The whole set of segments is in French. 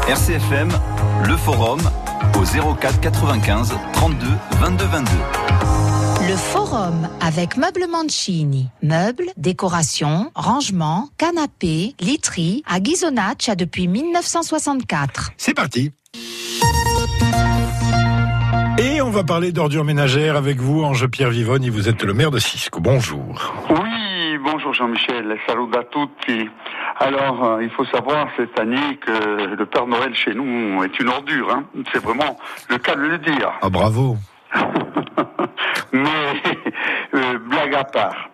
RCFM, le forum au 04 95 32 22 22. Le forum avec Meubles Mancini. Meubles, décorations, rangements, canapés, literie à Ghisonaccia depuis 1964. C'est parti. Et on va parler d'ordures ménagères avec vous, Ange-Pierre Vivonne, et vous êtes le maire de Sisco. Bonjour. Oui, bonjour Jean-Michel, salut à tutti. Alors, il faut savoir cette année que le Père Noël chez nous est une ordure, hein. C'est vraiment le cas de le dire. Ah, bravo. Mais, blague à part,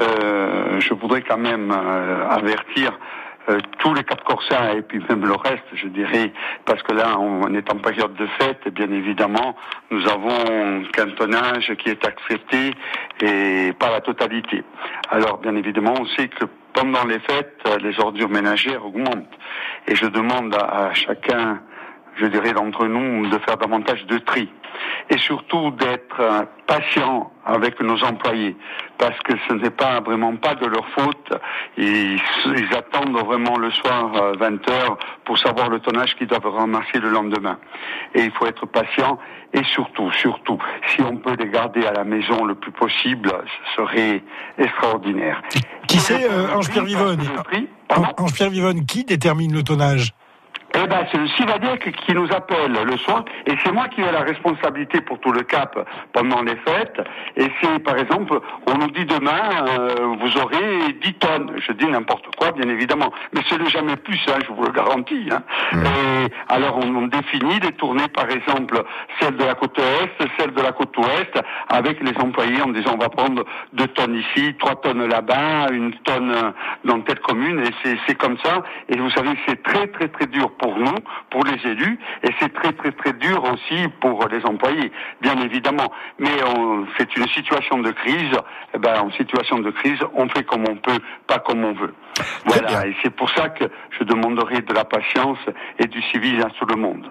je voudrais quand même avertir tous les Cap-Corsains et puis même le reste, je dirais, parce que là, on est en période de fête, et bien évidemment, nous avons qu'un tonnage qui est accepté et pas la totalité. Alors, bien évidemment, on sait que pendant les fêtes, les ordures ménagères augmentent. Et je demande à chacun, je dirais, d'entre nous, de faire davantage de tri. Et surtout d'être patient avec nos employés, parce que ce n'est vraiment pas de leur faute. Ils attendent vraiment le soir 20h pour savoir le tonnage qu'ils doivent ramasser le lendemain. Et il faut être patient et surtout, si on peut les garder à la maison le plus possible, ce serait extraordinaire. Qui c'est, Ange-Pierre Vivonne? Ange-Pierre Vivonne, qui détermine le tonnage? Eh ben, c'est le Civadec qui nous appelle le soir, et c'est moi qui ai la responsabilité pour tout le Cap pendant les fêtes. Et c'est, par exemple, on nous dit demain, vous aurez 10 tonnes. Je dis n'importe quoi, bien évidemment. Mais c'est le jamais plus, hein, je vous le garantis, hein. Et alors, on définit des tournées, par exemple, celle de la côte est, celle de la côte ouest, avec les employés en disant, on va prendre 2 tonnes ici, 3 tonnes là-bas, 1 tonne dans telle commune, et c'est comme ça. Et vous savez, c'est très, très, très dur pour nous, pour les élus, et c'est très très très dur aussi pour les employés, bien évidemment. Mais c'est une situation de crise. Eh ben, en situation de crise, on fait comme on peut, pas comme on veut. Voilà, et c'est pour ça que je demanderai de la patience et du civisme à tout le monde.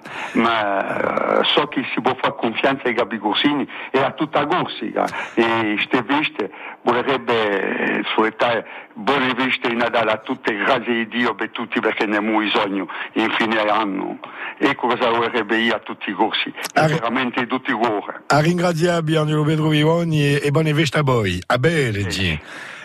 Ma so che si può fare confianza ai Gabigorsini e a tutta Corsica. E ste viste vorrebbe souhaitare buone viste in Natale a tutte, grazie a Dio per tutti, perché ne abbiamo bisogno in fine anno. Ecco cosa vorrebbe io a tutti i corsi, veramente tutti i cuori. A ringraziarvi, Angelo Pedro Vivoni, e buone veste a voi. A bene, sì.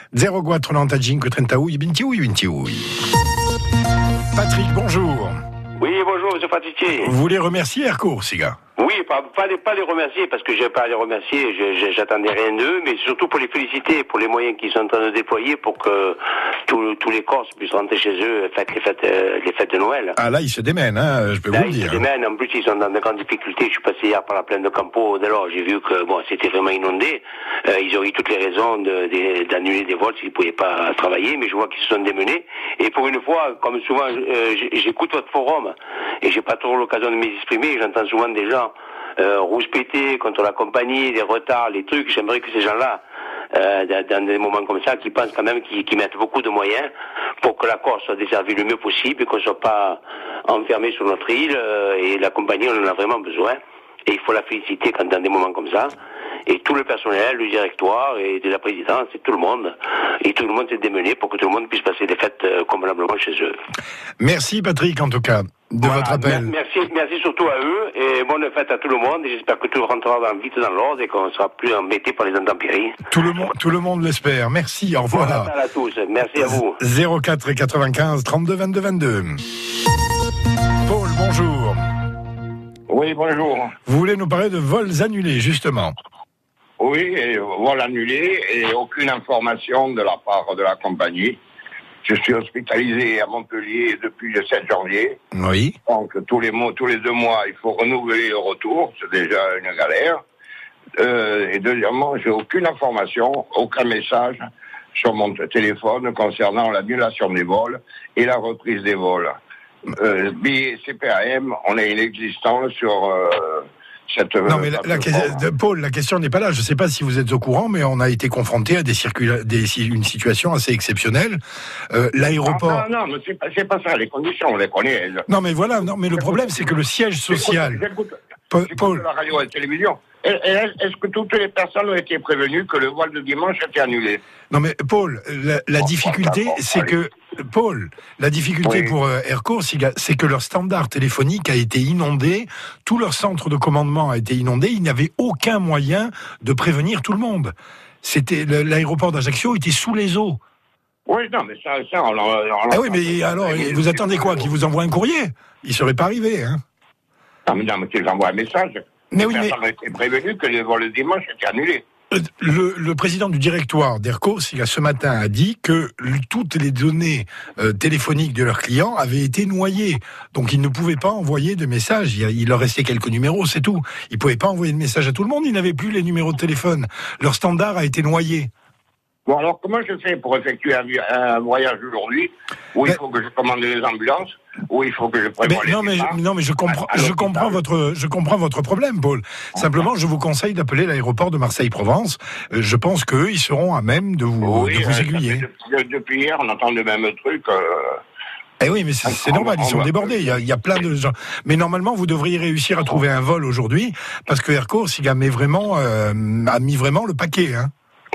0495 31 28 28. Patrick, bonjour. Oui, bonjour, monsieur Fatitier. Vous voulez remercier Air Corsica? Oui, pas les remercier, parce que je n'ai pas à les remercier, j'attendais rien d'eux, mais surtout pour les féliciter, pour les moyens qu'ils sont en train de déployer pour que tous les Corses puissent rentrer chez eux, les fêtes de Noël. Ah là, ils se démènent, hein, je peux vous le dire. Ils se démènent, en plus ils sont dans de grandes difficultés. Je suis passé hier par la plaine de Campo, alors j'ai vu que c'était vraiment inondé. Ils auraient toutes les raisons d'annuler des vols s'ils ne pouvaient pas travailler, mais je vois qu'ils se sont démenés. Et pour une fois, comme souvent, j'écoute votre forum, et j'ai pas trop l'occasion de m'exprimer, j'entends souvent des gens rouspéter contre la compagnie, les retards, les trucs. J'aimerais que ces gens-là, dans des moments comme ça, qui pensent quand même qu'ils mettent beaucoup de moyens pour que la Corse soit desservie le mieux possible et qu'on ne soit pas enfermé sur notre île. Et la compagnie, on en a vraiment besoin. Et il faut la féliciter quand dans des moments comme ça. Et tout le personnel, le directoire et de la présidence, et tout le monde. Et tout le monde s'est démené pour que tout le monde puisse passer des fêtes convenablement chez eux. Merci Patrick, en tout cas, de votre appel. Merci surtout à eux, et bonne fête à tout le monde, et j'espère que tout rentrera vite dans l'ordre et qu'on ne sera plus embêté par les intempéries. Tout le monde l'espère. Merci, au revoir. Bonne fête à tous, merci à vous. 04 95 32 22 22. Paul, bonjour. Oui, bonjour. Vous voulez nous parler de vols annulés, justement? Oui, vol annulé et aucune information de la part de la compagnie. Je suis hospitalisé à Montpellier depuis le 7 janvier. Oui. Donc tous les 2 mois, il faut renouveler le retour. C'est déjà une galère. Et deuxièmement, j'ai aucune information, aucun message sur mon téléphone concernant l'annulation des vols et la reprise des vols. Billets CPAM, on est inexistant sur Non, mais Paul, la question n'est pas là. Je ne sais pas si vous êtes au courant, mais on a été confronté à une situation assez exceptionnelle. L'aéroport... Non, mais c'est pas ça. Les conditions, on les connaît. Non, mais voilà. Non, mais le problème, c'est que le siège social... Paul, la radio et la télévision. Est-ce que toutes les personnes ont été prévenues que le vol de dimanche était annulé? Non, mais Paul, la difficulté, c'est que Paul, la difficulté Oui. pour Air Corse, c'est que leur standard téléphonique a été inondé, tout leur centre de commandement a été inondé, ils n'avaient aucun moyen de prévenir tout le monde. L'aéroport d'Ajaccio était sous les eaux. Oui, non, mais ça Ah oui, mais alors, vous attendez quoi? Qu'ils vous envoient un courrier? Il ne serait pas arrivé, hein? Non, mais qu'ils envoient un message. Mais oui, mais... Ça aurait été prévenu que le vol dimanche était annulé. Le président du directoire d'Air Corse, ce matin, a dit que toutes les données téléphoniques de leurs clients avaient été noyées. Donc, ils ne pouvaient pas envoyer de messages. Il leur restait quelques numéros, c'est tout. Ils ne pouvaient pas envoyer de messages à tout le monde. Ils n'avaient plus les numéros de téléphone. Leur standard a été noyé. Bon, alors, comment je fais pour effectuer un voyage aujourd'hui où il faut que je commande les ambulances, où il faut que je prévoie les départs? Non, mais je comprends votre problème, Paul. Simplement, je vous conseille d'appeler l'aéroport de Marseille-Provence. Je pense qu'eux, ils seront à même de vous aiguiller. Depuis hier, on entend le même truc. Eh oui, mais c'est normal, ils sont débordés. Il y a plein de gens. Mais normalement, vous devriez réussir à trouver un vol aujourd'hui, parce que Air Corse, il a mis vraiment le paquet, hein.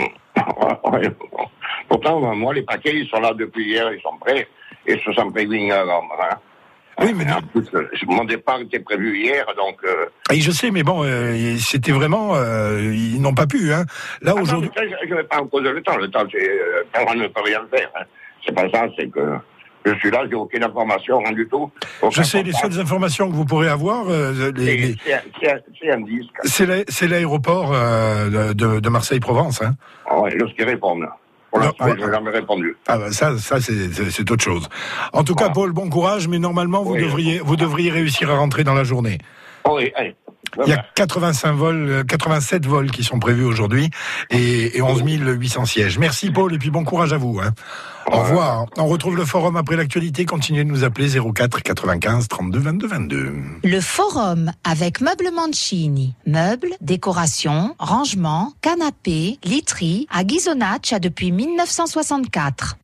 Pourtant, moi, les paquets, ils sont là depuis hier, ils sont prêts, et se sont prévenus avant. Hein. Oui, mais en plus, mon départ était prévu hier, donc... Et je sais, mais bon, c'était vraiment... ils n'ont pas pu, hein. Là, aujourd'hui... Je ne vais pas en poser le temps, on ne peut rien faire. Hein. C'est pas ça, c'est que... Je suis là, j'ai aucune information, rien du tout. Je sais, les seules informations que vous pourrez avoir... c'est un disque. C'est l'aéroport de Marseille-Provence, hein. Oui, lorsqu'ils répondent. Pour l'instant, ils n'ont jamais répondu. Ah ben ça c'est autre chose. En tout cas, Paul, bon courage, mais normalement, vous devriez réussir à rentrer dans la journée. Oui, allez. Il y a 87 vols qui sont prévus aujourd'hui et 11 800 sièges. Merci Paul et puis bon courage à vous. Hein. Au revoir. On retrouve le forum après l'actualité. Continuez de nous appeler 04 95 32 22 22. Le forum avec Meubles Mancini. Meubles, décorations, rangements, canapés, literie à Ghisonaccia depuis 1964.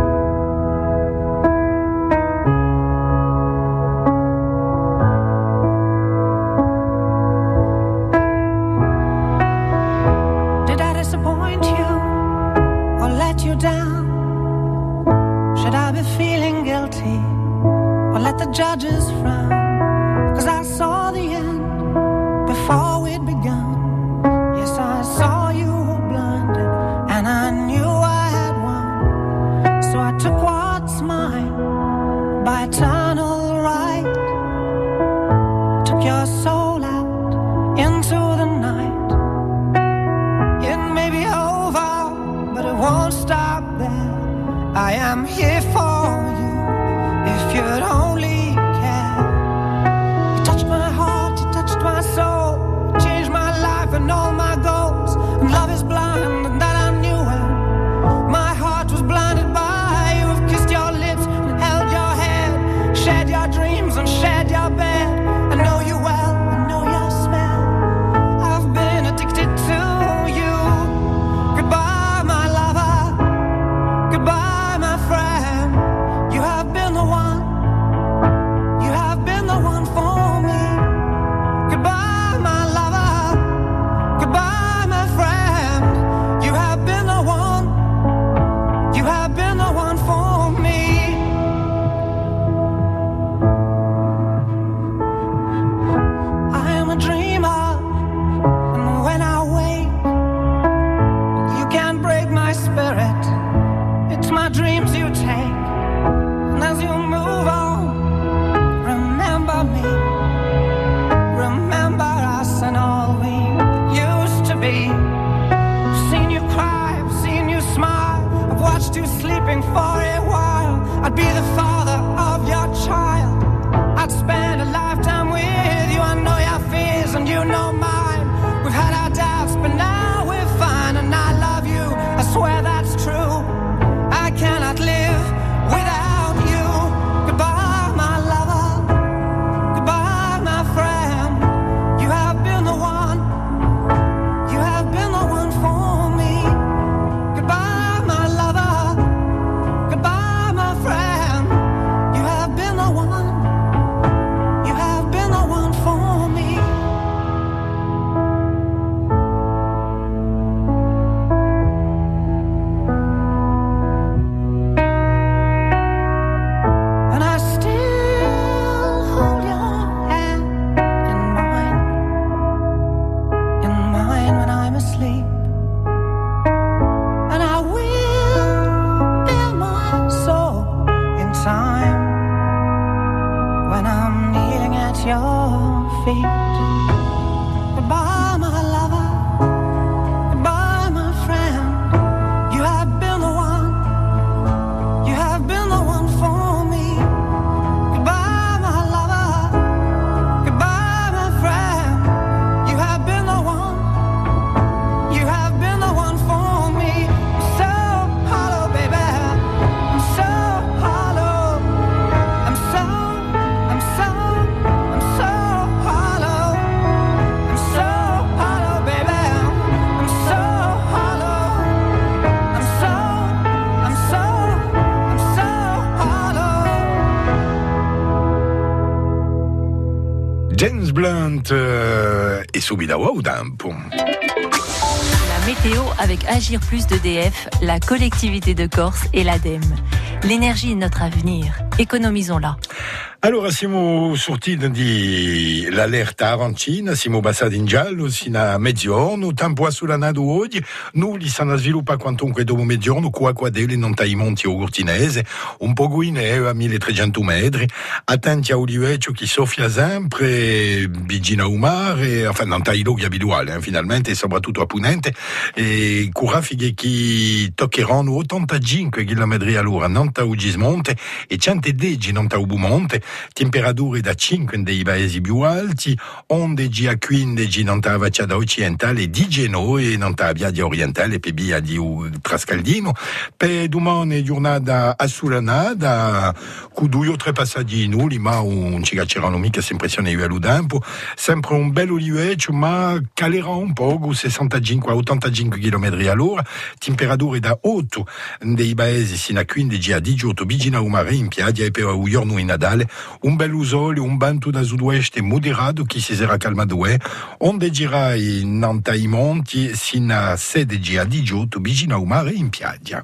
The judges frown, 'cause I saw the end before we'd begun. Yes, I saw you were blinded, and I knew I had won. So I took what's mine by eternal right. Took your soul out into the night. It may be over, but it won't stop there. I am here for you. If you'd only care. You touched my heart, you touched my soul, your feet. Goodbye, my lover. Goodbye, my friend. You have been the one. You have been the one for me. Goodbye, my lover. Goodbye, my friend. You have been the one. You have been the one for me. I'm so hollow, baby. I'm so hollow. I'm so hollow. I'm so hollow, baby. I'm so hollow. I'm so hollow. James Blunt et Subidawa ou Dampo. La météo avec Agir Plus d'EDF, la collectivité de Corse et l'ADEME. L'énergie est notre avenir. Économisons-la. Allora siamo sortiti di l'allerta arancina, siamo passati in giallo sino a mezzogiorno, tempo assolanato oggi, nulli stanno sviluppando quantunque dopo mezzogiorno, qua delle non tai monti o Cortinese, un po' guineo a 1300 metri, attenti a Oliveccio che soffia sempre, vicino al mare, enfin non tai loghi abituali, finalmente, e soprattutto a Punente, e curafighe che toccheranno 85 km all'ora, non ta Ugismonte, e 110 non ta Ubumonte, temperature da 5 dei paesi più alti, onde a 15 non ta Vacciada occidentale, di Genoa e non ta Biadia orientale, per via di Trascaldino, per domani giornata assolanata, con 2 o 3 passaggi nulli, ma non ci c'erano mica impressione io all'udampo, sempre un bel oliveccio, ma calerà un po', 65 a 85 km all'ora, temperature da 8 dei paesi sino a 15 a 18 vicino al mare in piaggia e per un giorno in Nadale, un bel usole, un vento da sud-ouest moderato che si sarà calmato, onde gira in i monti sino a 16 a 18 vicino al mare in piaggia.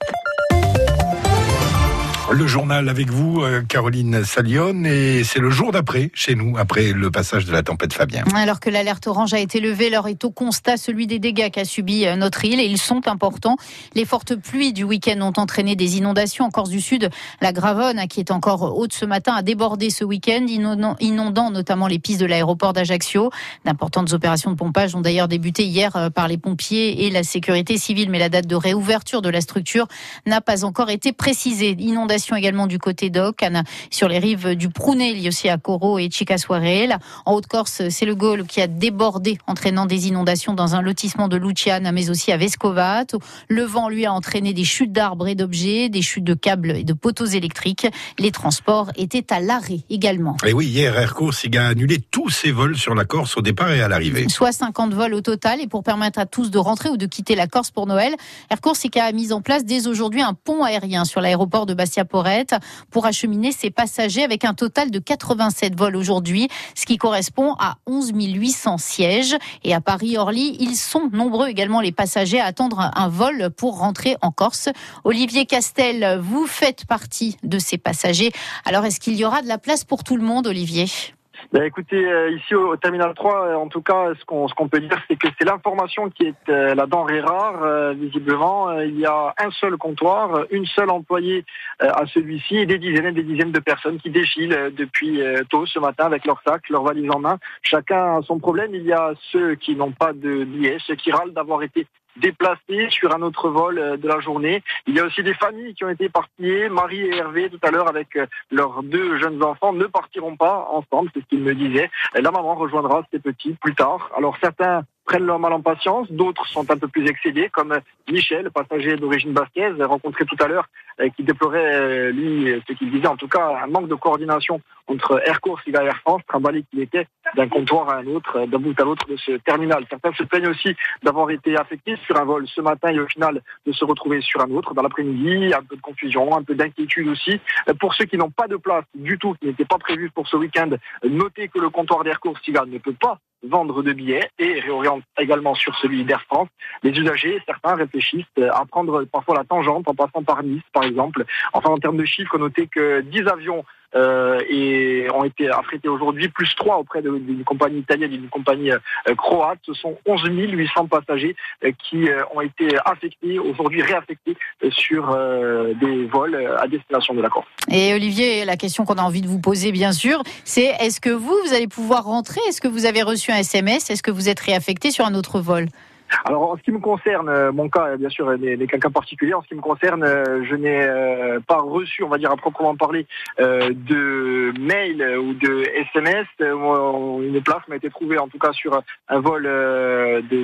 Le journal avec vous, Caroline Salione, et c'est le jour d'après, chez nous, après le passage de la tempête Fabien. Alors que l'alerte orange a été levée, l'heure est au constat, celui des dégâts qu'a subi notre île, et ils sont importants. Les fortes pluies du week-end ont entraîné des inondations en Corse du Sud. La Gravonne, qui est encore haute ce matin, a débordé ce week-end, inondant notamment les pistes de l'aéroport d'Ajaccio. D'importantes opérations de pompage ont d'ailleurs débuté hier par les pompiers et la sécurité civile, mais la date de réouverture de la structure n'a pas encore été précisée. Inondation également du côté d'Ocane, sur les rives du Prounet, lié aussi à Coro et Chicassoireel. En Haute-Corse, c'est le Gaule qui a débordé, entraînant des inondations dans un lotissement de Luciane, mais aussi à Vescovato. Le vent, lui, a entraîné des chutes d'arbres et d'objets, des chutes de câbles et de poteaux électriques. Les transports étaient à l'arrêt également. Et oui, hier, Air Corse a annulé tous ses vols sur la Corse au départ et à l'arrivée. Soit 50 vols au total, et pour permettre à tous de rentrer ou de quitter la Corse pour Noël, Air Corse a mis en place dès aujourd'hui un pont aérien sur l'aéroport de Bastia-Porrette pour acheminer ses passagers, avec un total de 87 vols aujourd'hui, ce qui correspond à 11 800 sièges. Et à Paris-Orly, ils sont nombreux également, les passagers, à attendre un vol pour rentrer en Corse. Olivier Castel, vous faites partie de ces passagers. Alors, est-ce qu'il y aura de la place pour tout le monde, Olivier ? Écoutez, ici au Terminal 3, en tout cas, ce qu'on peut dire, c'est que c'est l'information qui est la denrée rare, visiblement. Il y a un seul comptoir, une seule employée à celui-ci, et des dizaines de personnes qui défilent depuis tôt ce matin avec leurs sacs, leurs valises en main. Chacun a son problème. Il y a ceux qui n'ont pas de billets, ceux qui râlent d'avoir été déplacés sur un autre vol de la journée. Il y a aussi des familles qui ont été éparpillées. Marie et Hervé, tout à l'heure, avec leurs 2 jeunes enfants, ne partiront pas ensemble, c'est ce qu'ils me disaient. La maman rejoindra ses petits plus tard. Alors certains prennent leur mal en patience, d'autres sont un peu plus excédés, comme Michel, passager d'origine basquaise, rencontré tout à l'heure, qui déplorait, lui, ce qu'il disait, en tout cas, un manque de coordination entre Air Corse et Air France, trimballé qu'il était d'un comptoir à un autre, d'un bout à l'autre de ce terminal. Certains se plaignent aussi d'avoir été affectés sur un vol ce matin et au final de se retrouver sur un autre dans l'après-midi. Un peu de confusion, un peu d'inquiétude aussi. Pour ceux qui n'ont pas de place du tout, qui n'étaient pas prévus pour ce week-end, notez que le comptoir d'Air Corse ne peut pas vendre de billets et réoriente également sur celui d'Air France. Les usagers, certains réfléchissent à prendre parfois la tangente en passant par Nice, par exemple. Enfin, en termes de chiffres, notez que 10 avions et ont été affrétés aujourd'hui, plus 3 auprès d'une compagnie italienne et d'une compagnie croate. Ce sont 11 800 passagers qui ont été affectés, aujourd'hui réaffectés sur des vols à destination de la Corse. Et Olivier, la question qu'on a envie de vous poser, bien sûr, c'est est-ce que vous allez pouvoir rentrer ? Est-ce que vous avez reçu un SMS ? Est-ce que vous êtes réaffecté sur un autre vol ? Alors, en ce qui me concerne, mon cas, bien sûr, n'est qu'un cas particulier. En ce qui me concerne, je n'ai pas reçu, on va dire à proprement parler, de mail ou de SMS. Une place m'a été trouvée, en tout cas, sur un vol de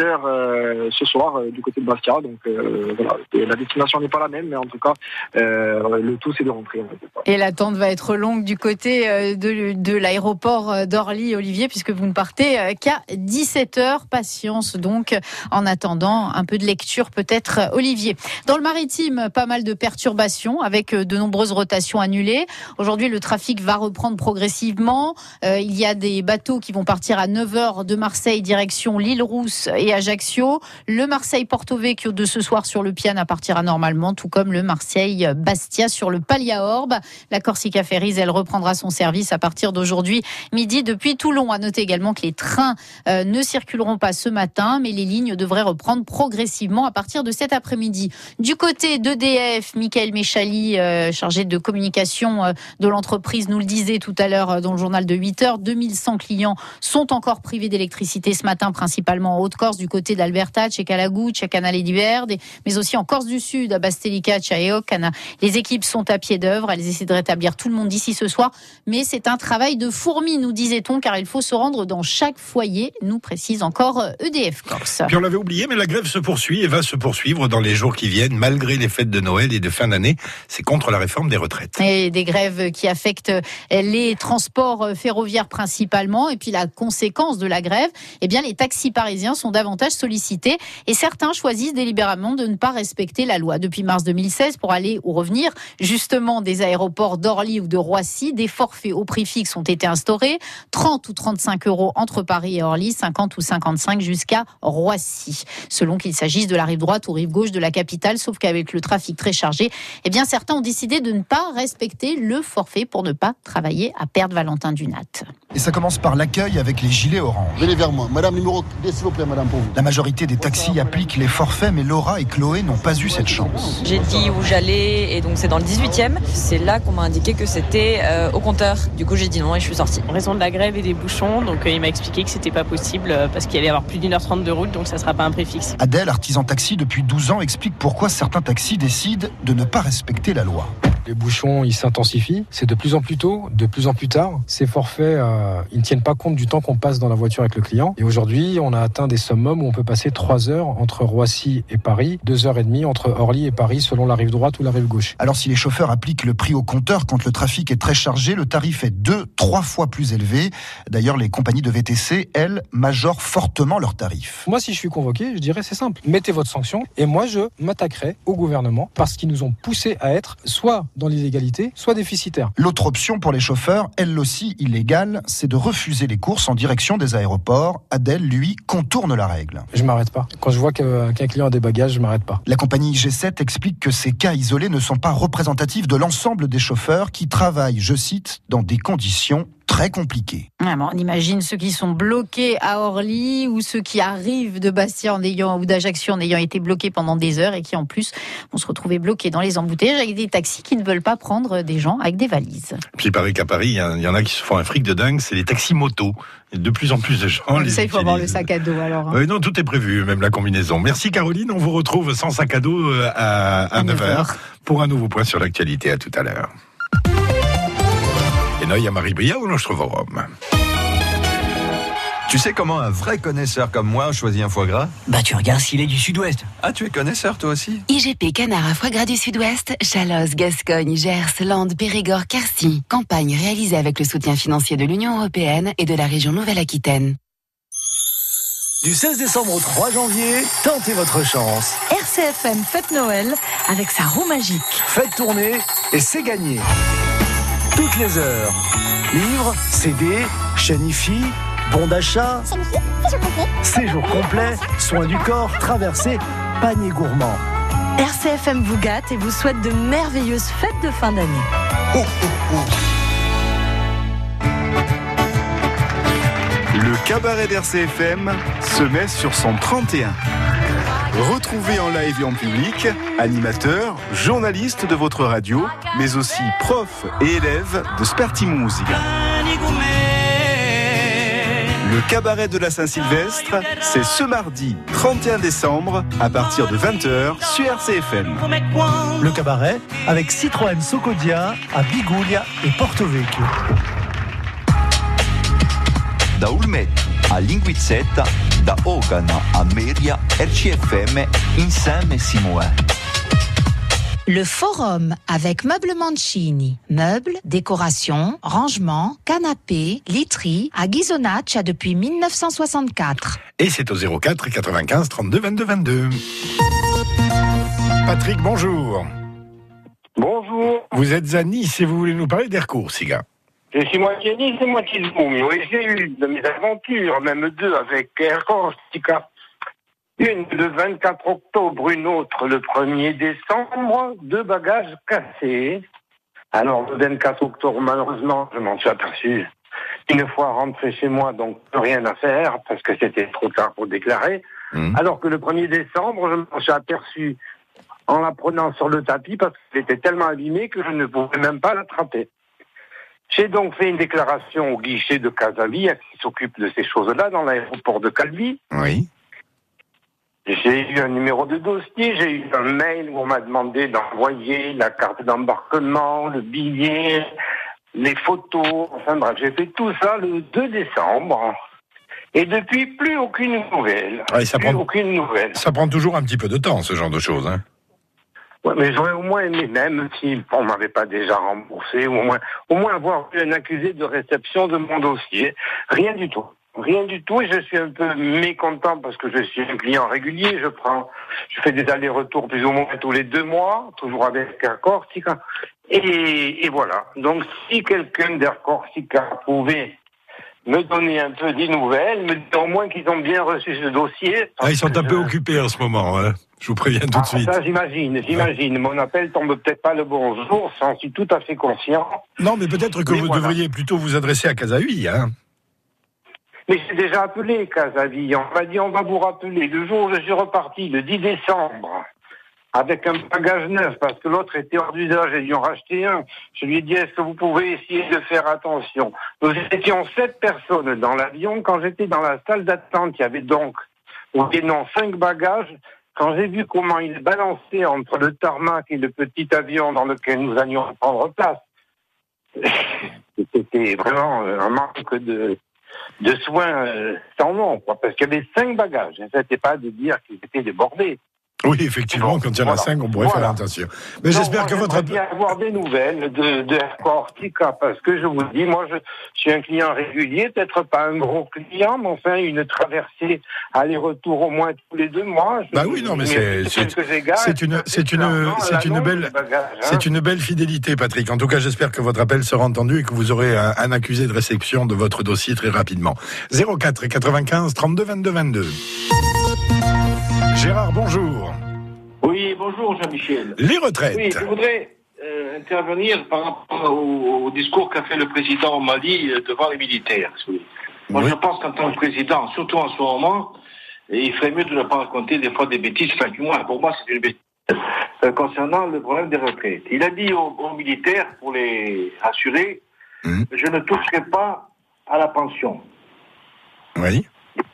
17h ce soir, du côté de Bastia. Donc, voilà, la destination n'est pas la même, mais en tout cas, le tout, c'est de rentrer. Et l'attente va être longue du côté de l'aéroport d'Orly, Olivier, puisque vous ne partez qu'à 17h. Patience, donc, en attendant un peu de lecture peut-être, Olivier. Dans le maritime, pas mal de perturbations avec de nombreuses rotations annulées. Aujourd'hui, le trafic va reprendre progressivement. Il y a des bateaux qui vont partir à 9h de Marseille, direction l'Île-Rousse et Ajaccio. Le Marseille-Porto Vecchio de ce soir sur le Piana partira normalement, tout comme le Marseille-Bastia sur le Palia-Orbe. La Corsica Ferries, elle reprendra son service à partir d'aujourd'hui midi depuis Toulon. À noter également que les trains ne circuleront pas ce matin, mais les lignes devraient reprendre progressivement à partir de cet après-midi. Du côté d'EDF, Michael Méchali, chargé de communication de l'entreprise, nous le disait tout à l'heure dans le journal de 8h, 2100 clients sont encore privés d'électricité ce matin, principalement en Haute-Corse, du côté d'Alberta, Cecalagou, Canale di Verde, mais aussi en Corse du Sud, à Bastelica, à Eocana. Les équipes sont à pied d'œuvre, elles essaient de rétablir tout le monde d'ici ce soir, mais c'est un travail de fourmi, nous disait-on, car il faut se rendre dans chaque foyer, nous précise encore EDF Corse. Puis on l'avait oublié, mais la grève se poursuit et va se poursuivre dans les jours qui viennent, malgré les fêtes de Noël et de fin d'année. C'est contre la réforme des retraites. Et des grèves qui affectent les transports ferroviaires principalement. Et puis la conséquence de la grève, eh bien les taxis parisiens sont davantage sollicités et certains choisissent délibérément de ne pas respecter la loi. Depuis mars 2016, pour aller ou revenir justement des aéroports d'Orly ou de Roissy, des forfaits au prix fixe ont été instaurés, 30 ou 35 € entre Paris et Orly, 50 ou 55 jusqu'à Roissy, selon qu'il s'agisse de la rive droite ou rive gauche de la capitale, sauf qu'avec le trafic très chargé, eh bien certains ont décidé de ne pas respecter le forfait pour ne pas travailler à Perte Valentin Dunat. Et ça commence par l'accueil avec les gilets orange. Venez vers moi, madame numéro 2, s'il vous plaît, madame, pour vous. La majorité des taxis appliquent les forfaits, mais Laura et Chloé n'ont pas eu cette chance. J'ai dit où j'allais, et donc c'est dans le 18e. C'est là qu'on m'a indiqué que c'était au compteur. Du coup, j'ai dit non et je suis sortie. En raison de la grève et des bouchons, donc il m'a expliqué que c'était pas possible parce qu'il allait y avoir plus d'1h30 de route, donc ça sera pas un prix fixe. Adèle, artisan taxi depuis 12 ans, explique pourquoi certains taxis décident de ne pas respecter la loi. Les bouchons, ils s'intensifient. C'est de plus en plus tôt, de plus en plus tard. Ces forfaits, ils ne tiennent pas compte du temps qu'on passe dans la voiture avec le client. Et aujourd'hui, on a atteint des summums où on peut passer 3 heures entre Roissy et Paris, 2h30 entre Orly et Paris, selon la rive droite ou la rive gauche. Alors si les chauffeurs appliquent le prix au compteur quand le trafic est très chargé, le tarif est 2-3 fois plus élevé. D'ailleurs, les compagnies de VTC, elles, majorent fortement leurs tarifs. Moi, si je suis convoqué, je dirais c'est simple. Mettez votre sanction et moi, je m'attaquerai au gouvernement parce qu'ils nous ont poussés à être soit dans l'illégalité, soit déficitaires. L'autre option pour les chauffeurs, elle aussi illégale, c'est de refuser les courses en direction des aéroports. Adèle, lui, contourne la règle. Je m'arrête pas. Quand je vois qu'un client a des bagages, je m'arrête pas. La compagnie G7 explique que ces cas isolés ne sont pas représentatifs de l'ensemble des chauffeurs qui travaillent, je cite, dans des conditions très compliqué. On imagine ceux qui sont bloqués à Orly ou ceux qui arrivent de Bastia ou d'Ajaccio en ayant été bloqués pendant des heures et qui en plus vont se retrouver bloqués dans les embouteillages avec des taxis qui ne veulent pas prendre des gens avec des valises. Puis il paraît qu'à Paris, il y en a qui se font un fric de dingue, c'est les taxis motos. Et de plus en plus de gens les ça, il faut avoir le sac à dos alors. Non, tout est prévu, même la combinaison. Merci Caroline, on vous retrouve sans sac à dos à 9h pour un nouveau point sur l'actualité. À tout à l'heure. Et là, il y a Marie Bria au Nostre Forum. Tu sais comment un vrai connaisseur comme moi choisit un foie gras ? Tu regardes s'il est du Sud-Ouest. Ah, tu es connaisseur toi aussi ? IGP Canard à foie gras du Sud-Ouest, Chalosse, Gascogne, Gers, Landes, Périgord, Quercy. Campagne réalisée avec le soutien financier de l'Union européenne et de la région Nouvelle-Aquitaine. Du 16 décembre au 3 janvier, tentez votre chance. RCFM fête Noël avec sa roue magique. Faites tourner et c'est gagné. Toutes les heures. Livres, CD, chaîne IFI, bon d'achat, séjour complet, soins du corps, traversée, panier gourmand. RCFM vous gâte et vous souhaite de merveilleuses fêtes de fin d'année. Oh, oh, oh. cabaret d'RCFM se met sur son 31. Retrouvez en live et en public animateurs, journalistes de votre radio, mais aussi profs et élèves de Sperti Musica. Le cabaret de la Saint-Sylvestre, c'est ce mardi 31 décembre à partir de 20h sur RCFM. Le cabaret avec Citroën Socodia à Biguglia et Porto Vecchio. Da Ulmet a Linguizzetta, da Ogan a Meria, RCFM insieme si muove. Le forum avec Meubles Mancini. Meubles, décorations, rangements, canapés, literie à Ghisonaccia depuis 1964. Et c'est au 04 95 32 22 22. Patrick, bonjour. Bonjour. Vous êtes à Nice et vous voulez nous parler d'Air Corsica. Je suis moitié Nice et moitié Zboumio. Et j'ai eu de mes aventures, même deux, avec Air Corsica. Une le 24 octobre, une autre le 1er décembre, 2 bagages cassés. Alors, le 24 octobre, malheureusement, je m'en suis aperçu une fois rentré chez moi, donc plus rien à faire, parce que c'était trop tard pour déclarer. Alors que le 1er décembre, je m'en suis aperçu en la prenant sur le tapis, parce qu'elle était tellement abîmée que je ne pouvais même pas l'attraper. J'ai donc fait une déclaration au guichet de Casavia, qui s'occupe de ces choses-là, dans l'aéroport de Calvi. Oui. J'ai eu un numéro de dossier, j'ai eu un mail où on m'a demandé d'envoyer la carte d'embarquement, le billet, les photos, enfin bref, j'ai fait tout ça le 2 décembre. Et depuis, plus aucune nouvelle. Ouais, ça prend toujours un petit peu de temps, ce genre de choses, hein. Ouais, mais j'aurais au moins aimé, même si on m'avait pas déjà remboursé, ou au moins avoir eu un accusé de réception de mon dossier. Rien du tout. Rien du tout, et je suis un peu mécontent parce que je suis un client régulier, je fais des allers-retours plus ou moins tous les 2 mois, toujours avec Air Corsica, et voilà. Donc si quelqu'un d'Air Corsica pouvait me donner un peu des nouvelles, me dire au moins qu'ils ont bien reçu ce dossier. Ils sont un peu occupés en ce moment, hein. Je vous préviens tout de suite. Ça, j'imagine. Mon appel tombe peut-être pas le bon jour, j'en suis tout à fait conscient. Non, mais peut-être que vous devriez plutôt vous adresser à Casahui, hein. Mais j'ai déjà appelé Casaville. On m'a dit on va vous rappeler. Le jour où je suis reparti, le 10 décembre, avec un bagage neuf, parce que l'autre était hors d'usage et ils en racheté un. Je lui ai dit, est-ce que vous pouvez essayer de faire attention? Nous étions 7 personnes dans l'avion. Quand j'étais dans la salle d'attente, il y avait donc, ou bien non, 5 bagages. Quand j'ai vu comment ils balançaient entre le tarmac et le petit avion dans lequel nous allions prendre place, c'était vraiment un manque de soins sans nom, quoi, parce qu'il y avait 5 bagages. Ça n'était pas de dire qu'ils étaient débordés. Oui, effectivement, quand il y en a 5, on pourrait faire attention. Mais j'espère que votre... bien avoir des nouvelles de Air Corsica, parce que je vous dis, moi, je suis un client régulier, peut-être pas un gros client, mais enfin, une traversée aller-retour au moins tous les 2 mois. Oui, non, mais c'est une belle fidélité, Patrick. En tout cas, j'espère que votre appel sera entendu et que vous aurez un accusé de réception de votre dossier très rapidement. 04 95 32 22 22. Gérard, bonjour. Oui, bonjour Jean-Michel. Les retraites. Oui, je voudrais intervenir par rapport au discours qu'a fait le président au Mali devant les militaires. Moi, je pense qu'en tant que président, surtout en ce moment, il ferait mieux de ne pas raconter des fois des bêtises. Enfin, du moins, pour moi, c'est une bêtise. Concernant le problème des retraites. Il a dit aux militaires, pour les rassurer, je ne toucherai pas à la pension. Oui.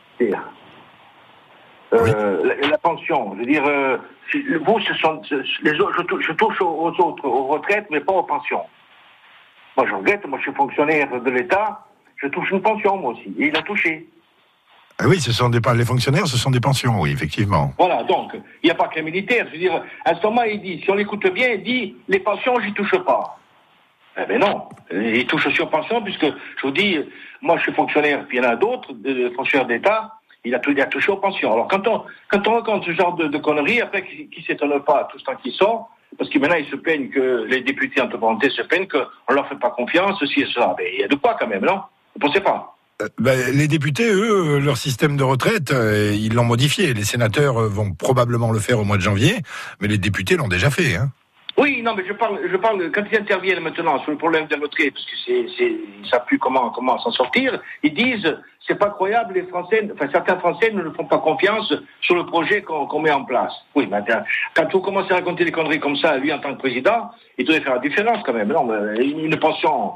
La pension, je veux dire, vous, je touche aux autres, aux retraites, mais pas aux pensions. Moi, je regrette, moi, je suis fonctionnaire de l'État, je touche une pension, moi aussi, et il a touché. Ah oui, les fonctionnaires, ce sont des pensions, oui, effectivement. Voilà, donc, il n'y a pas que les militaires, je veux dire, à ce moment, il dit, si on l'écoute bien, il dit, les pensions, j'y touche pas. Eh ben non, il touche aussi aux pensions, puisque, je vous dis, moi, je suis fonctionnaire, puis il y en a d'autres, fonctionnaires d'État, il a touché aux pensions. Alors, quand on raconte ce genre de conneries, après, qui s'étonne pas tout ce temps qu'ils sont, parce que maintenant, ils se plaignent que, les députés, entre parenthèses, se plaignent qu'on leur fait pas confiance, ceci et cela. Mais il y a de quoi, quand même, non? Vous pensez pas? Les députés, eux, leur système de retraite, ils l'ont modifié. Les sénateurs vont probablement le faire au mois de janvier, mais les députés l'ont déjà fait, hein. Oui, non, mais je parle, quand ils interviennent maintenant sur le problème de notre parce que ils savent plus comment s'en sortir, ils disent, c'est pas croyable, certains Français ne font pas confiance sur le projet qu'on met en place. Oui, maintenant, quand vous commencez à raconter des conneries comme ça, lui, en tant que président, il devrait faire la différence quand même. Non, mais une pension,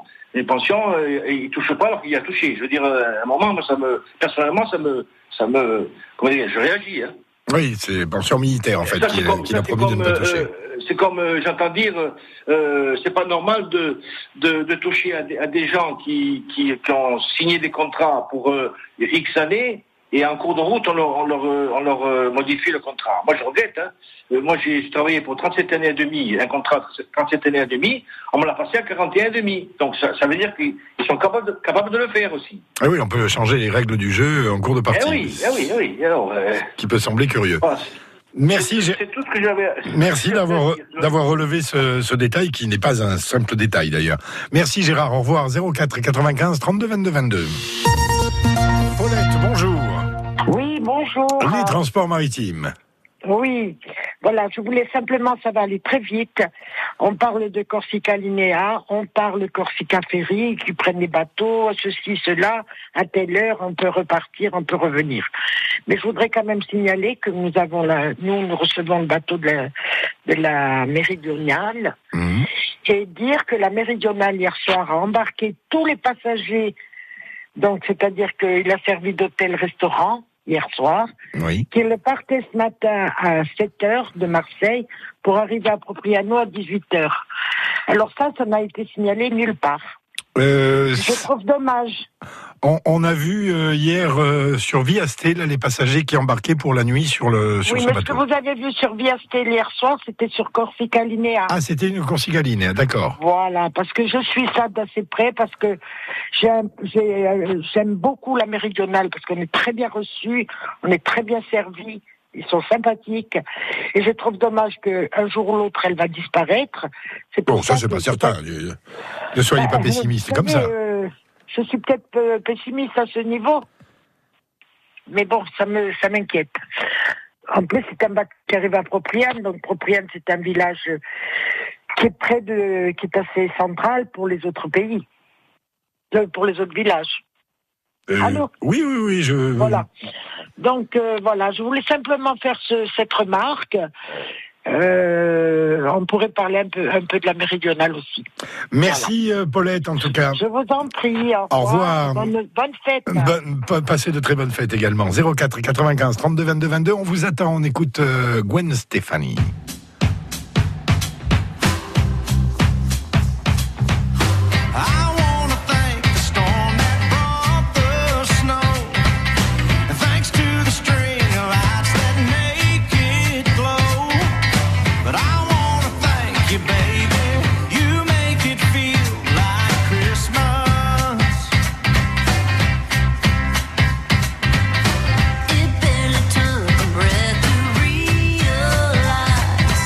il touche pas alors qu'il y a touché. Je veux dire, à un moment, moi, personnellement, comment dire, je réagis, hein. Oui, c'est pension militaire, en fait, qu'il a promis de ne pas toucher. C'est comme, j'entends dire, c'est pas normal de toucher à des gens qui ont signé des contrats pour X années, et en cours de route, on leur modifie le contrat. Moi, je regrette, hein. Moi, j'ai travaillé pour 37 années et demie, un contrat de 37 années et demie, on me l'a passé à 41 et demi. Donc, ça veut dire qu'ils sont capables de le faire aussi. Ah oui, on peut changer les règles du jeu en cours de partie. Oui. Alors, qui peut sembler curieux. Merci. C'est tout ce que j'avais. Merci d'avoir relevé ce détail qui n'est pas un simple détail d'ailleurs. Merci Gérard. Au revoir. 04 95 32 22 22. Paulette, bonjour. Oui, bonjour. Les transports maritimes. Oui, voilà, je voulais simplement, ça va aller très vite. On parle de Corsica Linea, on parle de Corsica Ferry, qui prennent les bateaux, ceci, cela, à telle heure, on peut repartir, on peut revenir. Mais je voudrais quand même signaler que nous recevons le bateau de la Méridionale, et dire que la Méridionale, hier soir, a embarqué tous les passagers, donc c'est-à-dire qu'il a servi d'hôtel-restaurant, hier soir, qu'il partait ce matin à 7h de Marseille pour arriver à Propriano à 18h. Alors ça n'a été signalé nulle part. Je trouve dommage. On a vu hier sur Viasté les passagers qui embarquaient pour la nuit sur ce bateau. Oui, mais ce que vous avez vu sur Viasté hier soir, c'était sur Corsica Linea. Ah, c'était une Corsica Linea, d'accord. Voilà, parce que je suis ça d'assez près, parce que j'aime beaucoup la Méridionale, parce qu'on est très bien reçus, on est très bien servis. Ils sont sympathiques. Et je trouve dommage qu'un jour ou l'autre, elle va disparaître. Bon, ça, c'est pas certain. Ne soyez pas pessimiste, c'est comme ça. Je suis peut-être pessimiste à ce niveau. Mais bon, ça m'inquiète. En plus, c'est un bateau qui arrive à Propriane. Donc, Propriane, c'est un village qui est assez central pour les autres pays. Pour les autres villages. Allô ? Oui, Voilà. Donc, voilà, je voulais simplement faire cette remarque. On pourrait parler un peu de la Méridionale aussi. Merci Paulette, en tout cas. Je vous en prie. Au revoir. Bonne fête. Passez de très bonnes fêtes également. 04 95 32 22 22. On vous attend. On écoute Gwen Stefani. It barely took a breath to realize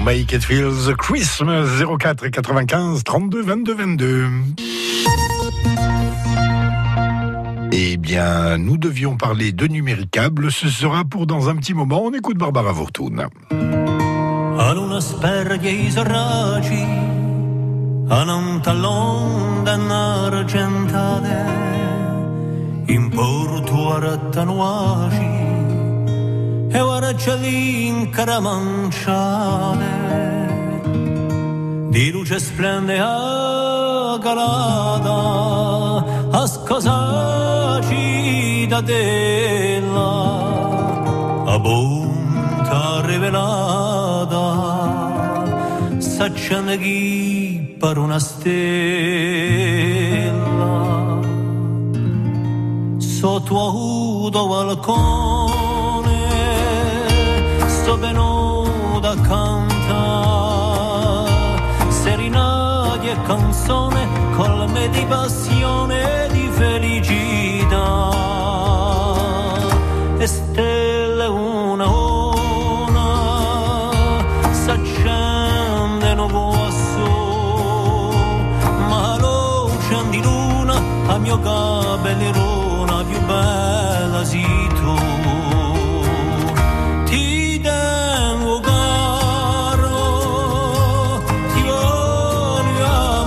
Make It Feels Christmas, 04 95 32 22 22. Eh bien, nous devions parler de numéricable. Ce sera pour dans un petit moment. On écoute Barbara Vortun. All'una sperghe i sorraggi, a un tallon d'argentade, in porto a rattanuaci, e ora c'è in caramanciale, di luce splende a calata, a scosaci da della, a bontà rivelata, s'accende chi per una stella, sotto a udo balcone, sto venuto a cantare, serenadi e canzone, colme di passione e di felicità, e stelle una s'accendono quassù, ma luce di luna a mio capellerona più bella sei tu. Ti tengo caro, ti voglio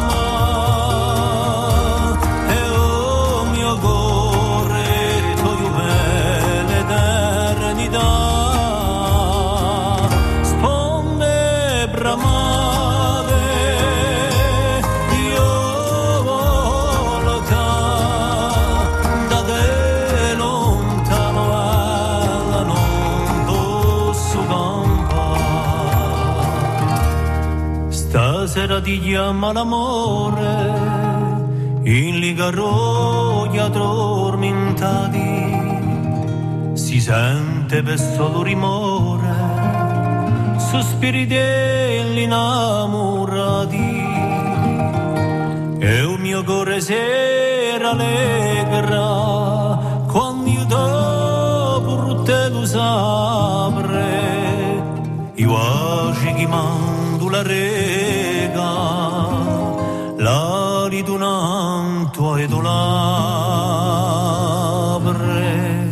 amare, e oh mio cuore tu bella eternità. Stasera ti chiama l'amore, in ligarogli addormentati, si sente per solo rumore, sospiri degli innamorati, e il mio cuore si rallegra quando io dopo te lo sapre, io oggi chi mando la rega, l'ari d'un tuo idolabre,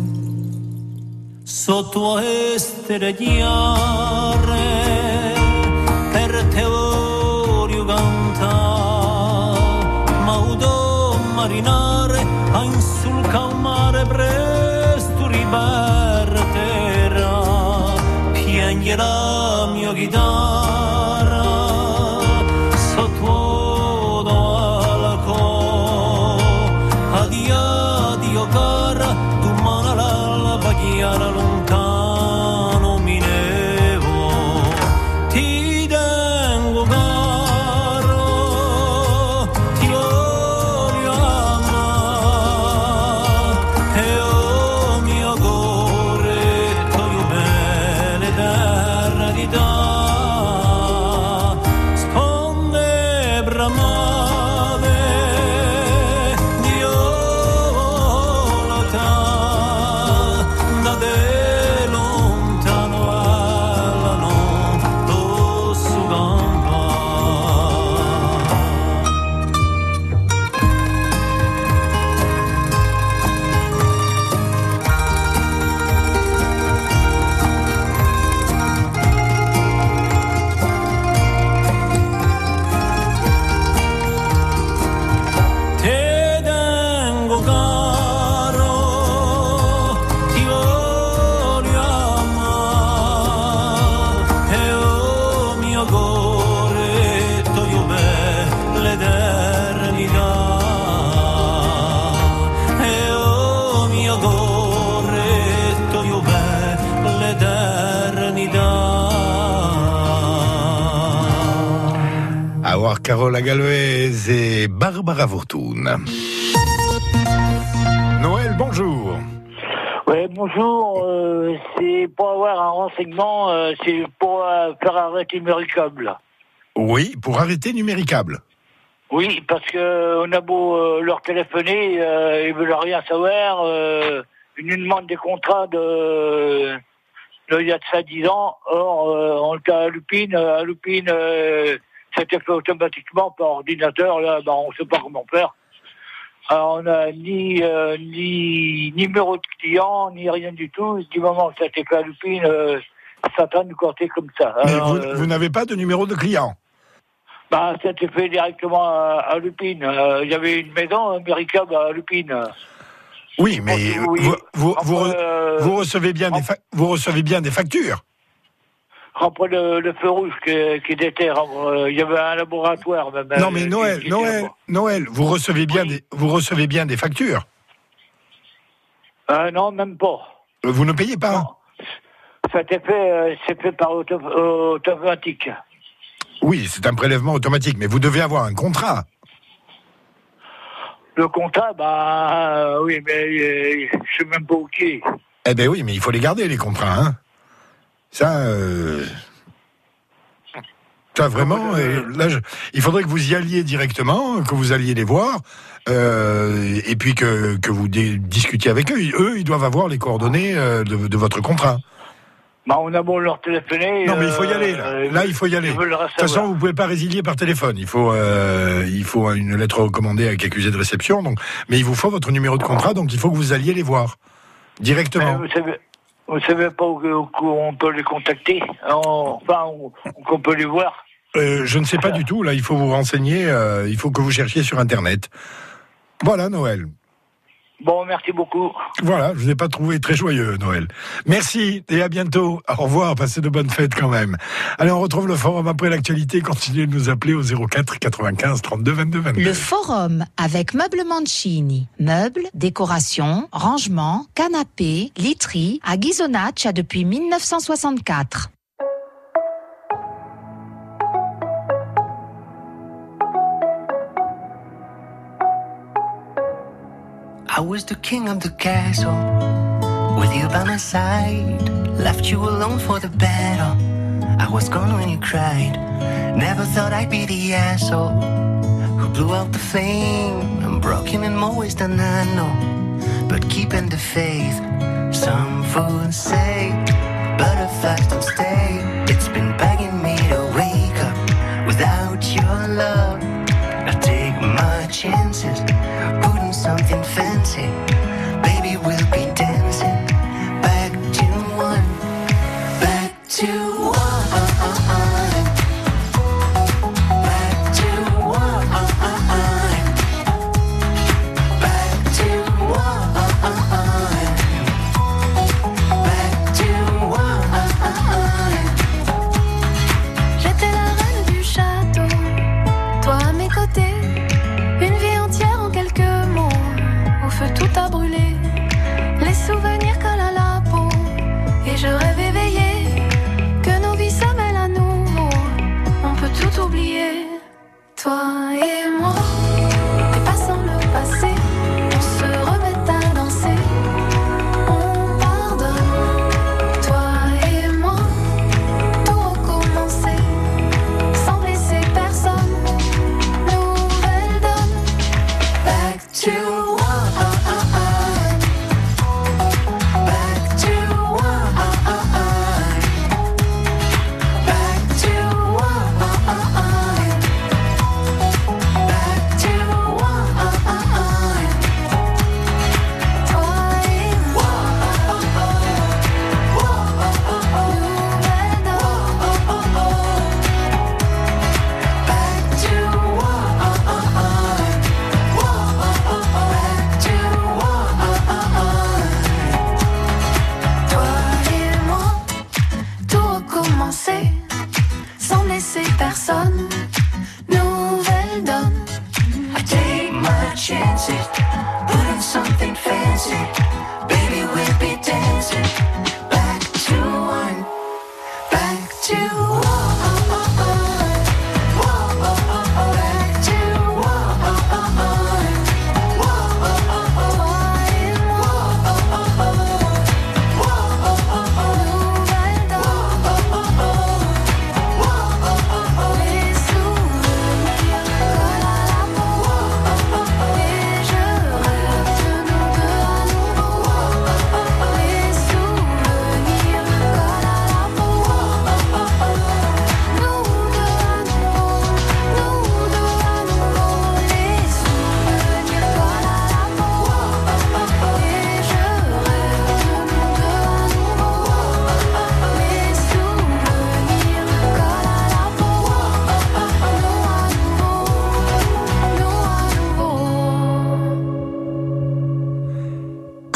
sotto estere chiare, per te voglio cantare, ma udo marinare, a insulca un mare presto riparterà, piangerà mia chitarra, sotto al co, addio, addio cara, tu mano l'alba chiara lontano mi nevo, ti tengo caro, ti voglio amare, e oh mio cuore, tu bella eternità. Carola Galoise et Barbara Vortun. Noël, bonjour. Oui, bonjour. C'est pour avoir un renseignement, c'est pour faire arrêter numéricable. Oui, pour arrêter numéricable. Oui, parce que on a beau leur téléphoner, ils veulent rien savoir. Ils nous demandent des contrats de il y a de ça 10 ans. Or, on était à Lupine. À Lupine, c'était fait automatiquement par ordinateur. Là, on ne sait pas comment faire. Alors, on n'a ni numéro de client, ni rien du tout. Du moment que ça a été fait à Lupine, ça t'a nous compter comme ça. Mais alors, vous n'avez pas de numéro de client? Ça a été fait directement à Lupine. Il y avait une maison américaine à Lupine. Oui, mais vous recevez bien des factures. Après le feu rouge qui déterre, il y avait un laboratoire même. Non, mais Noël, vous recevez bien des factures. Non, même pas. Vous ne payez pas. Non. C'est fait par automatique. Oui, c'est un prélèvement automatique, mais vous devez avoir un contrat. Le contrat, oui, mais je sais même pas où qui est. Eh ben oui, mais il faut les garder, les contrats, hein. Ça vraiment, là, il faudrait que vous y alliez directement, que vous alliez les voir, et puis que vous discutiez avec eux. Eux, ils doivent avoir les coordonnées de votre contrat. On a beau leur téléphoner. Non, mais il faut y aller, là. Là, il faut y aller. De toute façon, vous ne pouvez pas résilier par téléphone. Il faut une lettre recommandée avec accusé de réception. Donc, mais il vous faut votre numéro de contrat, donc il faut que vous alliez les voir directement. Vous savez pas où on peut les contacter, qu'on peut les voir. Je ne sais pas du tout. Là, il faut vous renseigner. Il faut que vous cherchiez sur Internet. Voilà, Noël. Bon, merci beaucoup. Voilà, je ne vous ai pas trouvé très joyeux, Noël. Merci et à bientôt. Au revoir, passez de bonnes fêtes quand même. Allez, on retrouve le forum après l'actualité. Continuez de nous appeler au 04 95 32 22 22. Le forum avec Meubles Mancini. Meubles, décorations, rangements, canapés, literie à Ghisonaccia depuis 1964. I was the king of the castle, with you by my side. Left you alone for the battle. I was gone when you cried. Never thought I'd be the asshole who blew out the flame. I'm broken in more ways than I know, but keeping the faith. Some fools say butterflies don't stay. It's been begging me to wake up without your love. I take my chances, putting something fancy. Baby, we'll be dancing back to one, back to one. Toi et moi, dépassons le passé, on se remet à danser, on pardonne. Toi et moi, tout recommencer, sans blesser personne, nouvelle donne. Back to one, back to one, back to one. Sans laisser personne, nouvelle donne. I take my chances, put in something fancy. Baby, we'll be dancing back to one, back to one. Et je rêve de nous deux à nouveau.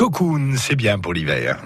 Cocoon, c'est bien pour l'hiver.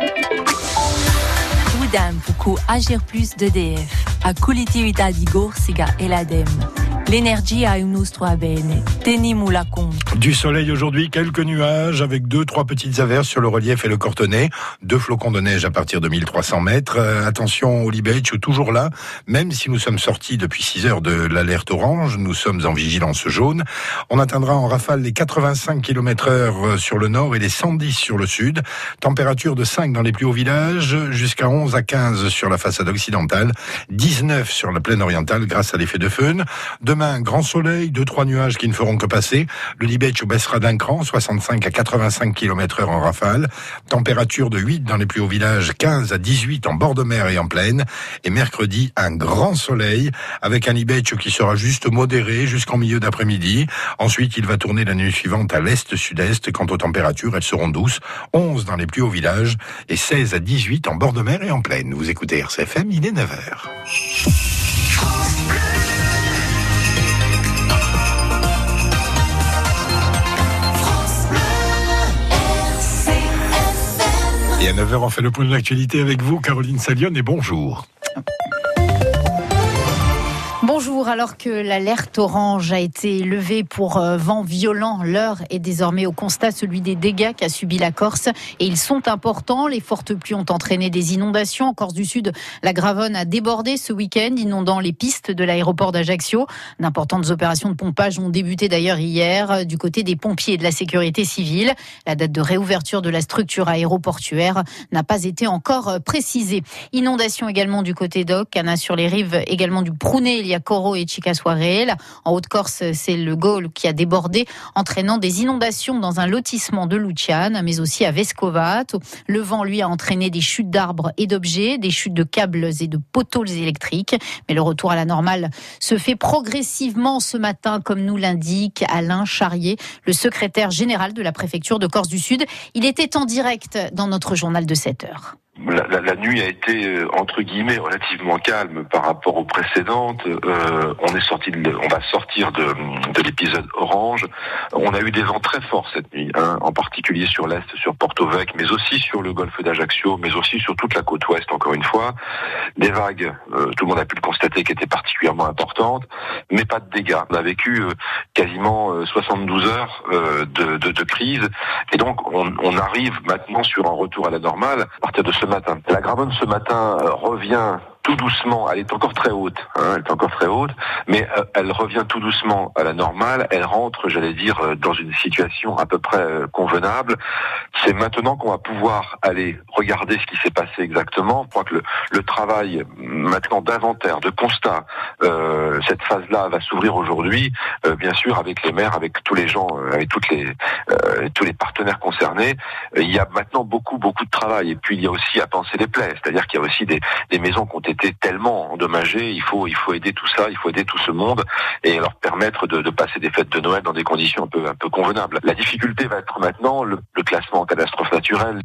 Udam puku agir plus d'EDF. A collettività di Corsica e l'Adem. L'énergie a un nostro bene. Teniamo la compte. Du soleil aujourd'hui, quelques nuages avec 2-3 petites averses sur le relief et le Cortenay. 2 flocons de neige à partir de 1300 mètres. Attention au Libetch, toujours là. Même si nous sommes sortis depuis 6 heures de l'alerte orange, nous sommes en vigilance jaune. On atteindra en rafale les 85 km/h sur le nord et les 110 sur le sud. Température de 5 dans les plus hauts villages, jusqu'à 11 à 15 sur la façade occidentale, 19 sur la plaine orientale grâce à l'effet de föhn. Demain, grand soleil, 2-3 nuages qui ne feront que passer. Le Libetch baissera d'un cran, 65 à 85 km/h en rafale. Température de 8 dans les plus hauts villages, 15 à 18 en bord de mer et en plaine. Et mercredi, un grand soleil avec un Libetch qui sera juste modéré jusqu'en milieu d'après-midi. Ensuite, il va tourner la nuit suivante à l'est-sud-est. Quant aux températures, elles seront douces. 11 dans les plus hauts villages et 16 à 18 en bord de mer et en plaine. Vous écoutez RCFM, il est 9h. Et à 9h, on fait le point de l'actualité avec vous, Caroline Salione, et bonjour. Bonjour, alors que l'alerte orange a été levée pour vent violent, l'heure est désormais au constat, celui des dégâts qu'a subi la Corse. Et ils sont importants. Les fortes pluies ont entraîné des inondations. En Corse du Sud, la Gravonne a débordé ce week-end, inondant les pistes de l'aéroport d'Ajaccio. D'importantes opérations de pompage ont débuté d'ailleurs hier du côté des pompiers et de la sécurité civile. La date de réouverture de la structure aéroportuaire n'a pas été encore précisée. Inondation également du côté d'Oc, Cana sur les rives également du Prounet, il y a Coro et Chicassoireel. En Haute-Corse, c'est le Gaule qui a débordé, entraînant des inondations dans un lotissement de Luciane, mais aussi à Vescovato. Le vent, lui, a entraîné des chutes d'arbres et d'objets, des chutes de câbles et de poteaux électriques. Mais le retour à la normale se fait progressivement ce matin, comme nous l'indique Alain Charrier, le secrétaire général de la préfecture de Corse du Sud. Il était en direct dans notre journal de 7 heures. La nuit a été entre guillemets relativement calme par rapport aux précédentes. On va sortir de l'épisode orange. On a eu des vents très forts cette nuit, en particulier sur l'est, sur Porto Vecchio, mais aussi sur le golfe d'Ajaccio, mais aussi sur toute la côte ouest. Encore une fois, des vagues, tout le monde a pu le constater, qui étaient particulièrement importantes, mais pas de dégâts. On a vécu quasiment 72 heures de crise, et donc on arrive maintenant sur un retour à la normale à partir de ce matin. La Gravonne ce matin revient tout doucement, elle est encore très haute, mais elle revient tout doucement à la normale, elle rentre, j'allais dire, dans une situation à peu près convenable. C'est maintenant qu'on va pouvoir aller regarder ce qui s'est passé exactement. Je crois que le travail maintenant d'inventaire, de constat, cette phase-là va s'ouvrir aujourd'hui, bien sûr avec les maires, avec tous les gens, avec tous les partenaires concernés. Il y a maintenant beaucoup de travail, et puis il y a aussi à penser les plaies, c'est-à-dire qu'il y a aussi des maisons qui ont été tellement endommagées, il faut aider tout ça, il faut aider tout ce monde et leur permettre de passer des fêtes de Noël dans des conditions un peu convenables. La difficulté va être maintenant le classement en catastrophe naturelle.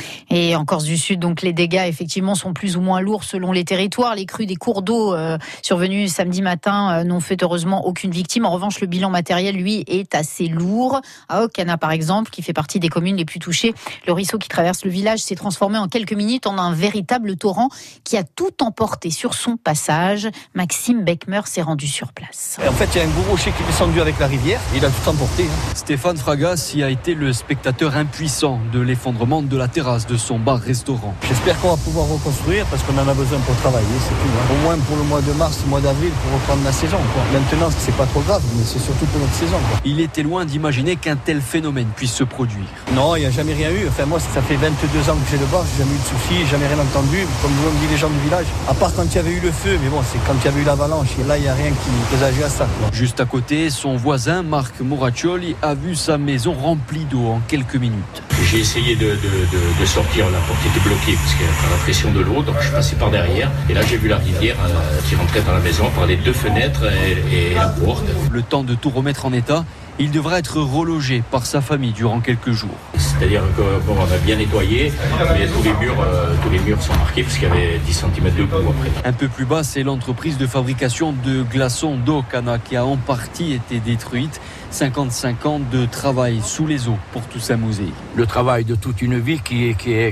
Et en Corse du Sud, donc les dégâts effectivement sont plus ou moins lourds selon les territoires. Les crues des cours d'eau survenus samedi matin n'ont fait heureusement aucune victime. En revanche, le bilan matériel, lui, est assez lourd. À Ocana, par exemple, qui fait partie des communes les plus touchées, le ruisseau qui traverse le village s'est transformé en quelques minutes en un véritable torrent qui a tout emporté sur son passage. Maxime Beckmer s'est rendu sur place. En fait, il y a un gros rocher qui est descendu avec la rivière. Il a tout emporté. Stéphane Fragas y a été le spectateur impuissant de l'effondrement de la terrasse de son bar-restaurant. J'espère qu'on va pouvoir reconstruire parce qu'on en a besoin pour travailler, c'est tout. Au moins pour le mois de mars, le mois d'avril, pour reprendre la saison. Maintenant, c'est pas trop grave, mais c'est surtout pour notre saison. Il était loin d'imaginer qu'un tel phénomène puisse se produire. Non, il n'y a jamais rien eu. Enfin, moi, ça fait 22 ans que j'ai le bar, j'ai jamais eu de soucis, jamais rien entendu. Comme vous me dit les gens du village, à part quand il y avait eu le feu, mais bon, c'est quand il y avait eu l'avalanche. Et là, il n'y a rien qui présageait à ça. Juste à côté, son voisin, Marc Moraccioli, a vu sa maison remplie d'eau en quelques minutes. J'ai essayé de sortir, la porte était bloquée parce qu'il y avait la pression de l'eau, donc je passais par derrière. Et là, j'ai vu la rivière qui rentrait dans la maison par les 2 fenêtres et la porte. Le temps de tout remettre en état, il devra être relogé par sa famille durant quelques jours. C'est-à-dire qu'on a bien nettoyé, mais tous les murs sont marqués parce qu'il y avait 10 cm de boue après. Un peu plus bas, c'est l'entreprise de fabrication de glaçons d'Ocana qui a en partie été détruite. 55 ans de travail sous les eaux pour Toussaint Mouzé. Le travail de toute une vie qui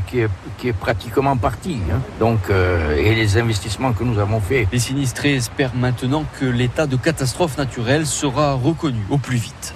est pratiquement parti. Donc, et les investissements que nous avons faits. Les sinistrés espèrent maintenant que l'état de catastrophe naturelle sera reconnu au plus vite.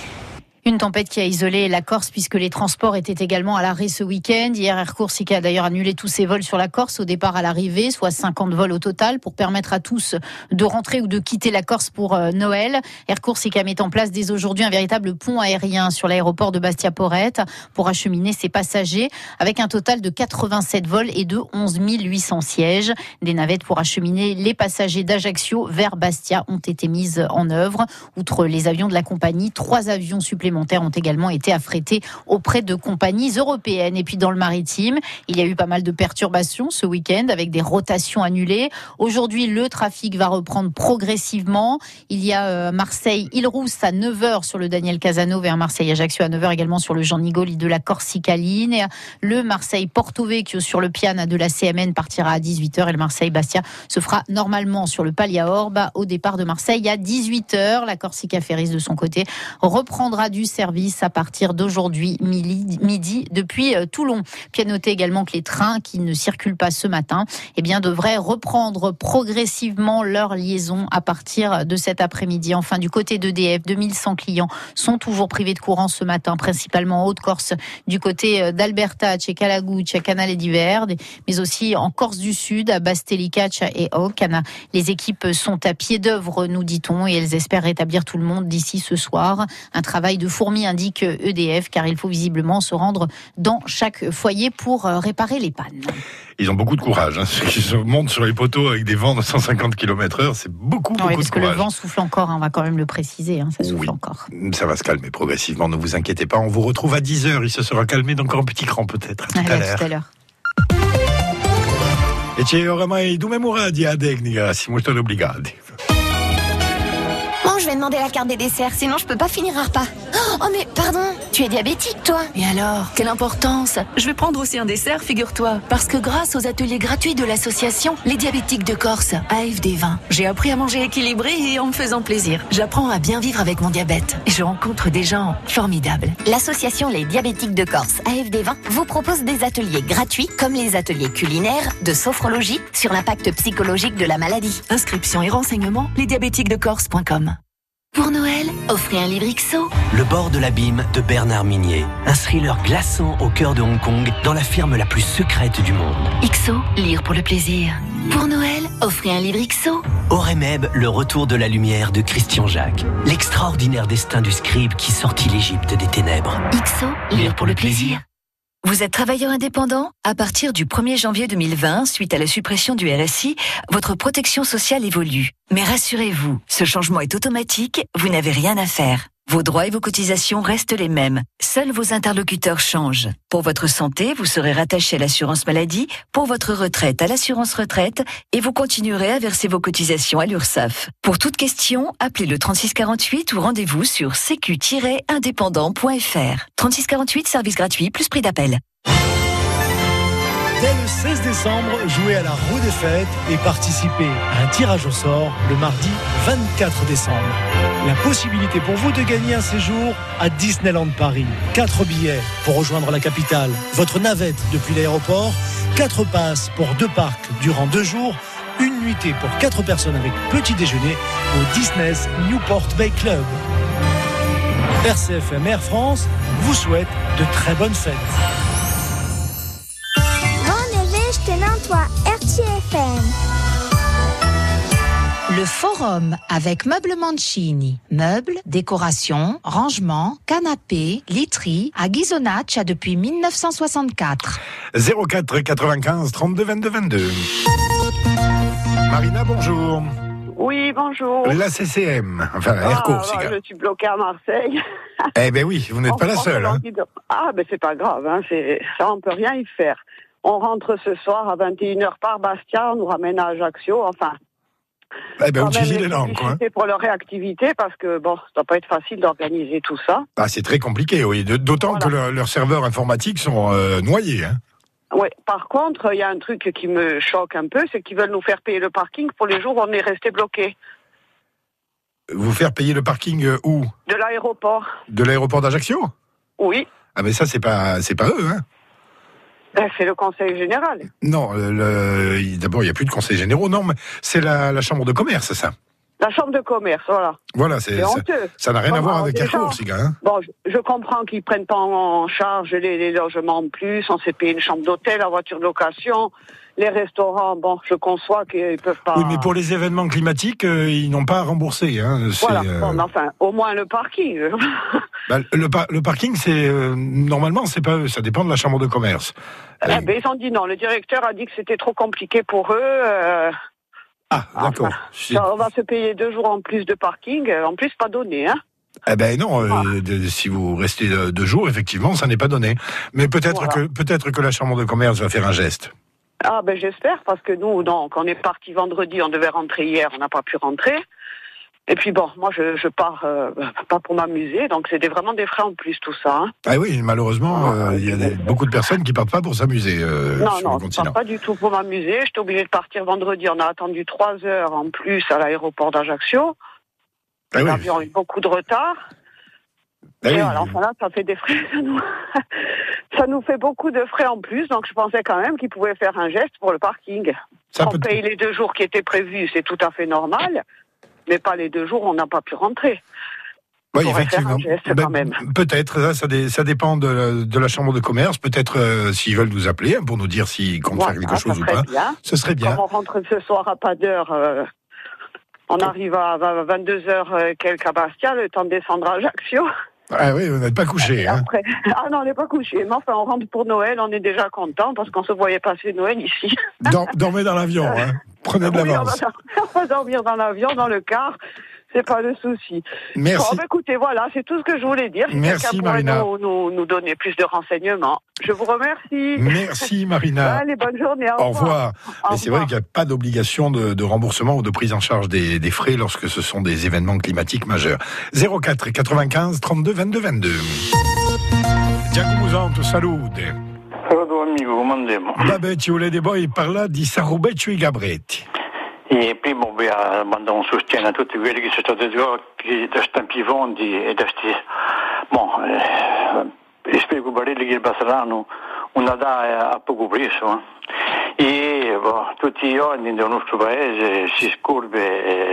Une tempête qui a isolé la Corse puisque les transports étaient également à l'arrêt ce week-end. Hier, Air Corsica a d'ailleurs annulé tous ses vols sur la Corse au départ à l'arrivée, soit 50 vols au total pour permettre à tous de rentrer ou de quitter la Corse pour Noël. Air Corsica met en place dès aujourd'hui un véritable pont aérien sur l'aéroport de Bastia-Porrette pour acheminer ses passagers avec un total de 87 vols et de 11 800 sièges. Des navettes pour acheminer les passagers d'Ajaccio vers Bastia ont été mises en œuvre. Outre les avions de la compagnie, 3 avions supplémentaires ont également été affrétés auprès de compagnies européennes. Et puis dans le maritime, il y a eu pas mal de perturbations ce week-end avec des rotations annulées. Aujourd'hui, le trafic va reprendre progressivement. Il y a Marseille-Île-Rousse à 9h sur le Daniel Casano vers Marseille-Ajaccio à 9h également sur le Jean Nigoli de la Corsica Line. Le Marseille-Porto Vecchio sur le Piana de la CMN partira à 18h et le Marseille-Bastia se fera normalement sur le Palia Orba au départ de Marseille à 18h. La Corsica Ferries de son côté reprendra du service à partir d'aujourd'hui midi depuis Toulon. Puis à noter également que les trains qui ne circulent pas ce matin devraient reprendre progressivement leur liaison à partir de cet après-midi. Enfin, du côté d'EDF, 2100 clients sont toujours privés de courant ce matin, principalement en Haute-Corse, du côté d'Alberta, chez Calagouche, chez Canale d'Hiver, mais aussi en Corse du Sud, à Bastelica et Ocana. Les équipes sont à pied d'œuvre, nous dit-on, et elles espèrent rétablir tout le monde d'ici ce soir. Un travail de fourmi, indique EDF, car il faut visiblement se rendre dans chaque foyer pour réparer les pannes. Ils ont beaucoup de courage. Ceux qui se montent sur les poteaux avec des vents de 150 km/h, c'est beaucoup de courage. Parce que le vent souffle encore, on va quand même le préciser, ça souffle encore. Ça va se calmer progressivement, ne vous inquiétez pas. On vous retrouve à 10h, il se sera calmé d'encore un petit cran peut-être. À tout à l'heure. E c'è oramai 2 memoradi a Degniga, siamo stati obbligati. Je vais demander la carte des desserts, sinon je peux pas finir un repas. Oh mais pardon, tu es diabétique toi. Et alors, quelle importance? Je vais prendre aussi un dessert, figure-toi. Parce que grâce aux ateliers gratuits de l'association Les Diabétiques de Corse, AFD20, j'ai appris à manger équilibré et en me faisant plaisir. J'apprends à bien vivre avec mon diabète. Et je rencontre des gens formidables. L'association Les Diabétiques de Corse, AFD20, vous propose des ateliers gratuits comme les ateliers culinaires, de sophrologie, sur l'impact psychologique de la maladie. Inscription et renseignements, lesdiabétiquesdecorse.com. Pour Noël, offrez un livre XO. Le bord de l'abîme de Bernard Minier. Un thriller glaçant au cœur de Hong Kong, dans la ferme la plus secrète du monde. XO, lire pour le plaisir. Pour Noël, offrez un livre XO. Horemheb, le retour de la lumière de Christian Jacques. L'extraordinaire destin du scribe qui sortit l'Égypte des ténèbres. XO, lire pour le plaisir. Vous êtes travailleur indépendant? À partir du 1er janvier 2020, suite à la suppression du RSI, votre protection sociale évolue. Mais rassurez-vous, ce changement est automatique, vous n'avez rien à faire. Vos droits et vos cotisations restent les mêmes. Seuls vos interlocuteurs changent. Pour votre santé, vous serez rattaché à l'assurance maladie, pour votre retraite à l'assurance retraite, et vous continuerez à verser vos cotisations à l'URSSAF. Pour toute question, appelez le 3648 ou rendez-vous sur sécu-indépendant.fr. 3648, service gratuit, plus prix d'appel. Dès le 16 décembre, jouez à la Roue des Fêtes et participez à un tirage au sort le mardi 24 décembre. La possibilité pour vous de gagner un séjour à Disneyland Paris. 4 billets pour rejoindre la capitale, votre navette depuis l'aéroport, 4 passes pour 2 parcs durant 2 jours, une nuitée pour 4 personnes avec petit déjeuner au Disney's Newport Bay Club. RCFM Air France vous souhaite de très bonnes fêtes. RCFM. Le forum avec Meubles Mancini. Meubles, décorations, rangements, canapés, literie à Ghisonaccia depuis 1964. 04 95 32 22 22. Marina, bonjour. Oui, bonjour. La CCM, enfin Air Corsica. Je suis bloquée à Marseille. Eh ben oui, vous n'êtes pas la seule. Hein. Ah, ben c'est pas grave, ça on peut rien y faire. On rentre ce soir à 21h par Bastia, on nous ramène à Ajaccio, enfin. Eh ben, utilisez les langues, quoi. Pour leur réactivité, parce que, ça doit pas être facile d'organiser tout ça. Ah, c'est très compliqué, oui. D'autant que leurs serveurs informatiques sont noyés, hein. Oui, par contre, il y a un truc qui me choque un peu, c'est qu'ils veulent nous faire payer le parking pour les jours où on est resté bloqué. Vous faire payer le parking où? De l'aéroport. De l'aéroport d'Ajaccio? Oui. Ah mais ça c'est pas eux, hein. C'est le conseil général. Non, d'abord il n'y a plus de conseil généraux, non, mais c'est la chambre de commerce, ça. La chambre de commerce, voilà. Voilà, c'est honteux. Ça n'a rien à voir avec Carrefour, ces gars. Hein. Bon, je comprends qu'ils prennent pas en charge les logements en plus, on s'est payé une chambre d'hôtel, la voiture de location, les restaurants, bon, je conçois qu'ils peuvent pas... Oui, mais pour les événements climatiques, ils n'ont pas à rembourser. Hein. Voilà, bon, enfin, au moins le parking. Le parking, c'est normalement, c'est pas eux, ça dépend de la chambre de commerce. Ben, ils ont dit non, le directeur a dit que c'était trop compliqué pour eux... Ah, d'accord. Enfin, on va se payer 2 jours en plus de parking, en plus pas donné, hein. Eh ben non, si vous restez 2 jours, effectivement, ça n'est pas donné. Mais peut-être que la chambre de commerce va faire un geste. Ah ben j'espère, parce que nous, donc, on est parti vendredi, on devait rentrer hier, on n'a pas pu rentrer. Et puis bon, moi je pars pas pour m'amuser, donc c'est vraiment des frais en plus tout ça. Hein. Ah oui, malheureusement, il y a beaucoup de personnes qui partent pas pour s'amuser sur le continent. Non, pas du tout pour m'amuser. J'étais obligée de partir vendredi, on a attendu 3 heures en plus à l'aéroport d'Ajaccio. L'avion a eu beaucoup de retard. Et voilà, enfin là, ça fait des frais. Ça nous fait beaucoup de frais en plus, donc je pensais quand même qu'ils pouvaient faire un geste pour le parking. On paye les 2 jours qui étaient prévus, c'est tout à fait normal. Mais pas les 2 jours, on n'a pas pu rentrer. Oui, effectivement. Quand même. Peut-être, ça dépend de la chambre de commerce. Peut-être s'ils veulent nous appeler pour nous dire s'ils comptent faire quelque chose ou pas. Ce serait bien. Comme on rentre ce soir à pas d'heure, on arrive à 22h quelques à Bastia, le temps de descendre à Ajaccio. Ah oui, vous n'êtes pas couché. Hein. Après... Ah non, on n'est pas couché. Mais enfin, on rentre pour Noël, on est déjà content parce qu'on se voyait passer Noël ici. Dormez dans l'avion, hein. Prenez de l'avance. On va dormir dans l'avion, dans le car. C'est pas le souci. Merci. Bon, écoutez, voilà, c'est tout ce que je voulais dire. Si merci, Marina. Nous donner plus de renseignements. Je vous remercie. Merci, Marina. Allez, bonne journée. Au revoir. Mais c'est vrai qu'il n'y a pas d'obligation de remboursement ou de prise en charge des frais lorsque ce sont des événements climatiques majeurs. 04 95 32 22 22. Giacomo Santo, salute. Saluto amico, come andiamo? Vabbè, ci volete poi parlare di Sarrubeccio e Gabretti. E prima mandare un sostegno a tutti quelli che sono stati giocati da stampi fondi e da sti... spiego per quelli che passeranno una data a poco preso. E tutti gli anni del nostro paese si scurve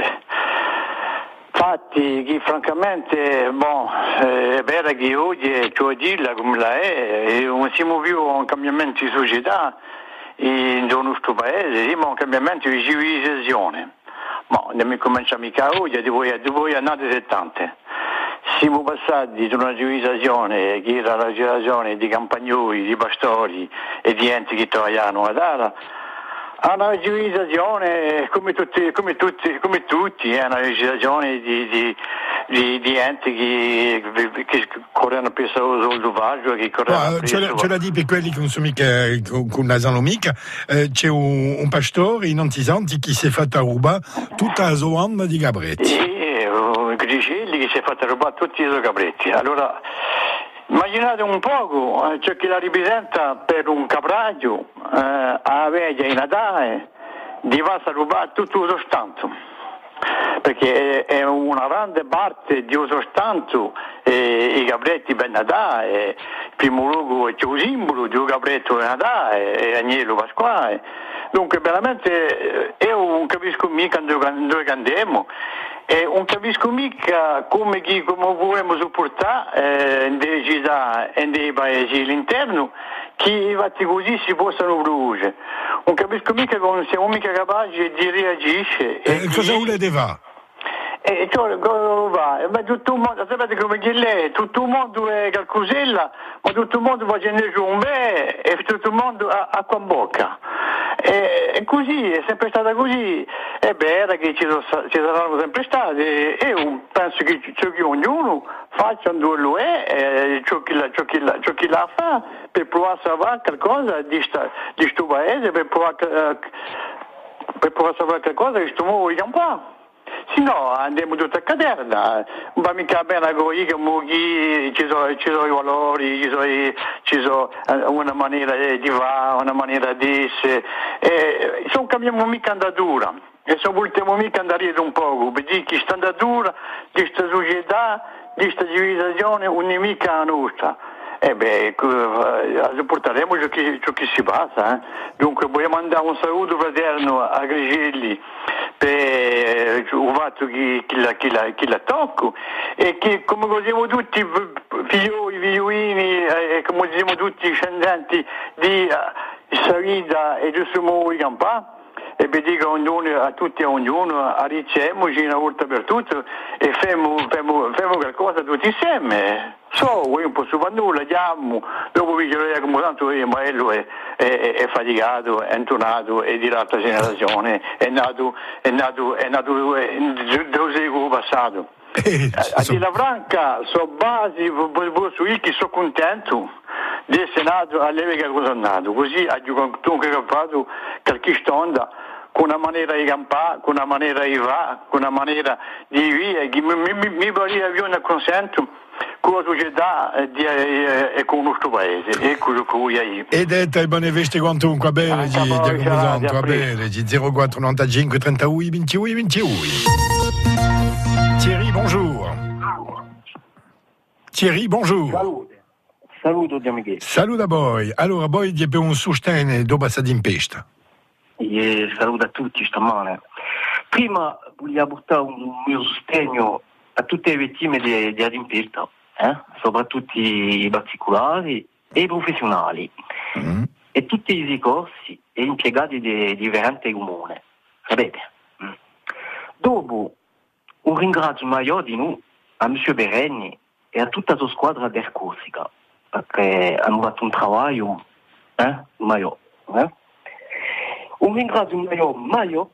fatti che francamente è vero che oggi è dirla come la è e non siamo più un cambiamento di società nel nostro paese, ma un cambiamento di civilizzazione. Ma non cominciamo mica oggi, dopo annate 70. Siamo passati da una civilizzazione che era la civilizzazione di campagnoli, di pastori e di enti che travagliavano a terra, a una civilizzazione come tutti, è una civilizzazione di enti che corrono presso il selvaggio, che corrono presso... Ce l'ha dit per quelli che non sono mica con nasano mica, c'è un pastore in Antisanti che si è fatto rubare tutta la zoanda di Gabretti. Gricelli che si è fatto rubare tutti i suoi capretti. Allora, immaginate un poco ciò che la rappresenta per un capraggio a veglia in Natale di passa a rubare tutto il sostanzo, perché è una grande parte di un sostanzo i capretti per Natale, in primo luogo c'è un simbolo di un capretto per Natale e Agnello Pasquale. Dunque veramente io non capisco mica dove andiamo. E non capisco mica come vorremmo sopportare in delle città e nei paesi all'interno che i fatti così si possano produrre. Non capisco mica come non siamo mica capaci di reagire. Cosa volete fare? Ma tutto il mondo, sapete come che lei, tutto il mondo è calcosella, ma tutto il mondo facendo un e tutto il mondo acqua in bocca. E così, è sempre stata così. È vero che ci saranno sempre state e io penso che ognuno faccia dove lo è, ciò che la fa per provare a salvare qualcosa di sto paese, per provare a salvare qualcosa di sto nuovo campano. Se no andiamo tutti a caterna, non va mica bene così che ci sono i valori, ci sono una maniera di fare, una maniera di essere, non cambiamo mica andatura. e se vogliamo mica andare un po', perché questa andatura, questa società, questa civilizzazione non è mica la nostra. Porteremo ciò che si passa. Dunque vogliamo mandare un saluto fraterno a Grigelli per il fatto che la tocco e che come diciamo tutti figliolini e come diciamo tutti i scendenti di questa vita e di suo di campà. E vi dico a tutti e a ognuno, arricciamoci una volta per tutte e facciamo qualcosa tutti insieme. Io non posso fare nulla, andiamo, dopo vi direi come tanto Maello è faticato, è intonato, è di l'altra generazione, è nato del secolo passato. A dire la franca, so basi, su io che sono contento di essere nato all'epoca cosa è nato, così ho fatto qualche stonda con una maniera di campare, con una maniera di va, con una maniera di vivere, che mi pare più ne consento con la società e con il nostro paese. Ecco che io. Ed è il Boneveste quantunque, va bene, va bene, 04 95 31 21 21. Thierry, bonjour. Thierry, bonjour. Saluto di amici. Saluto a voi. Allora, voi abbiate un sostegno dopo questa tempesta. Saluto a tutti stamane. Prima voglio portare un mio sostegno a tutte le vittime di tempesta, soprattutto i particolari e i professionali, e tutti i ricorsi e impiegati di differenti comuni. Sapete? Dopo, un ringrazio maggiore di noi a M. Berenni e a tutta la sua squadra del Corsica, perché hanno fatto un lavoro maggiore. Un ringrazio maggiore,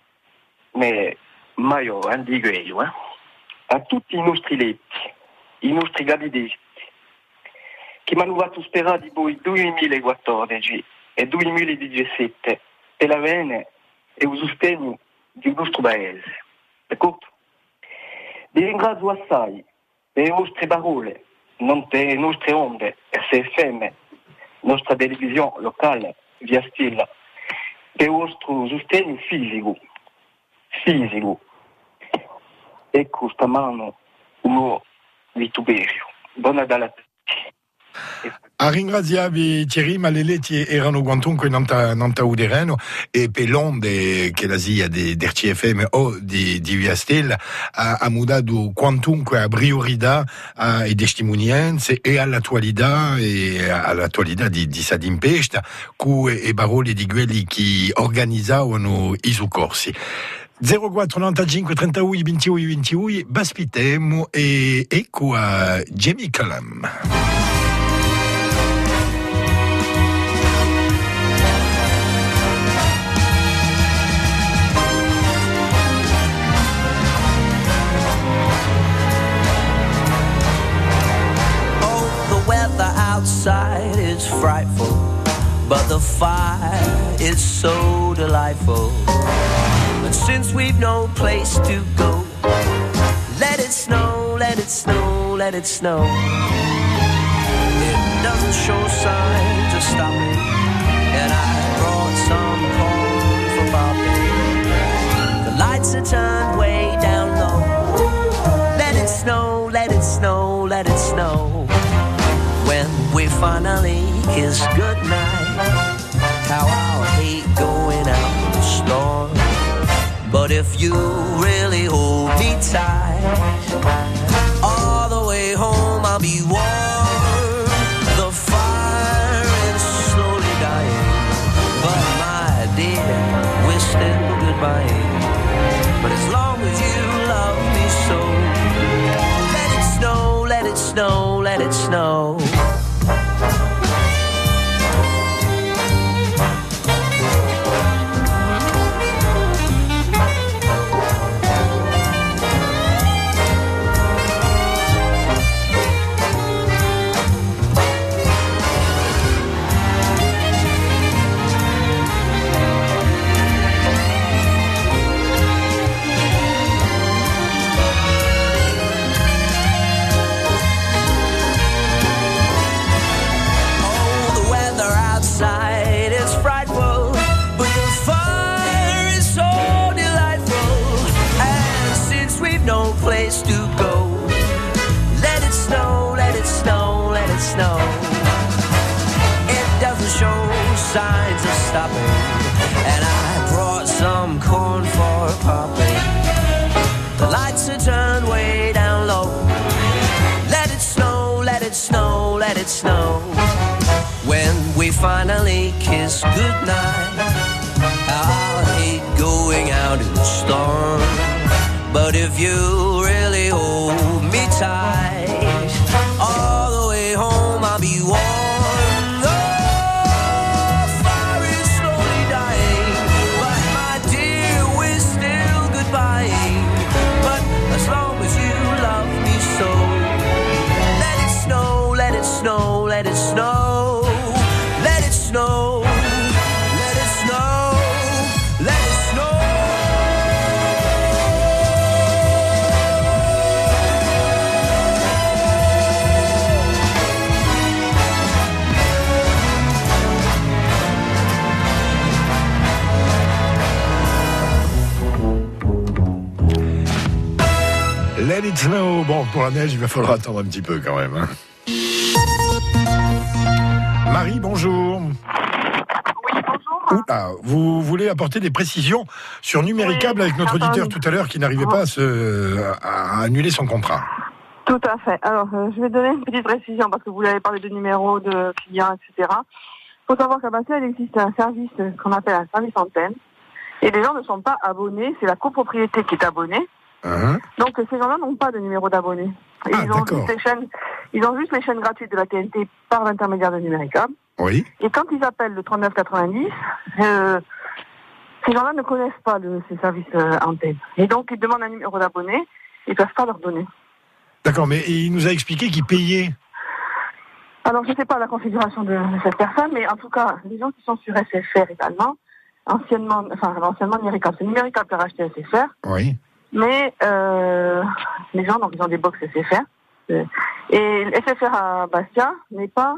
dico io, a tutti i nostri letti, i nostri gabinetti, che mi hanno fatto sperare di voi 2014 e 2017 per la bene e il sostegno del nostro paese. D'accordo? Vi ringrazio assai per le vostre parole, non per le nostre onde, SFM, nostra televisione locale, via Stilla, per il vostro sostegno fisico. Ecco, stamano uno vituperio. Buona dalla tutti. A ringraziarvi Thierry, ma le letti erano quantunque non ta udereno e per l'onde che la sia del CFM o di Via Stella ha mudato quantunque a priorità ai testimonianze e all'attualità di Sadimpesta cui e parole di quelli che organizzavano i soccorsi. 04 95 31 21 21 baspitemo e ecco a Jamie Cullum. Outside is frightful, but the fire is so delightful. And since we've no place to go, let it snow, let it snow, let it snow. It doesn't show signs of stopping, and I brought some corn for Bobby. The lights are turned way down low. Let it snow, let it snow, let it snow. When we finally kiss goodnight, how I'll hate going out in the storm. But if you really hold me tight, all the way home I'll be warm. The fire is slowly dying, but my dear, we're still goodbye. But as long as you love me so, let it snow, let it snow, let it snow. stopping. And I brought some corn for Poppy. The lights are turned way down low. Let it snow, let it snow, let it snow. When we finally kiss goodnight, I'll hate going out in the storm. But if you really hold me tight, all the way home I'll be warm. Let it snow, let it snow, let it snow, let it snow. Let it snow. Bon, pour la neige, il va falloir attendre un petit peu quand même. Hein. Marie, bonjour. Oui, bonjour. Oula, vous voulez apporter des précisions sur Numéricable avec notre auditeur tout à l'heure qui n'arrivait pas à annuler son contrat. Tout à fait. Alors, je vais donner une petite précision parce que vous avez parlé de numéros de clients, etc. Il faut savoir qu'à Bastia, il existe un service qu'on appelle un service antenne. Et les gens ne sont pas abonnés, c'est la copropriété qui est abonnée. Donc ces gens-là n'ont pas de numéro d'abonné. Ils ont juste les chaînes gratuites de la TNT par l'intermédiaire de Numéricable. Oui. Et quand ils appellent le 3990, ces gens-là ne connaissent pas ces services antennes. Et donc ils demandent un numéro d'abonné, ils ne peuvent pas leur donner. D'accord, mais il nous a expliqué qu'il payait. Alors je ne sais pas la configuration de cette personne, mais en tout cas, les gens qui sont sur SFR également, anciennement Numéricable, c'est Numéricable qui a racheté SFR. Oui. Mais les gens, donc ils ont des box SFR. Et SFR à Bastia n'est pas,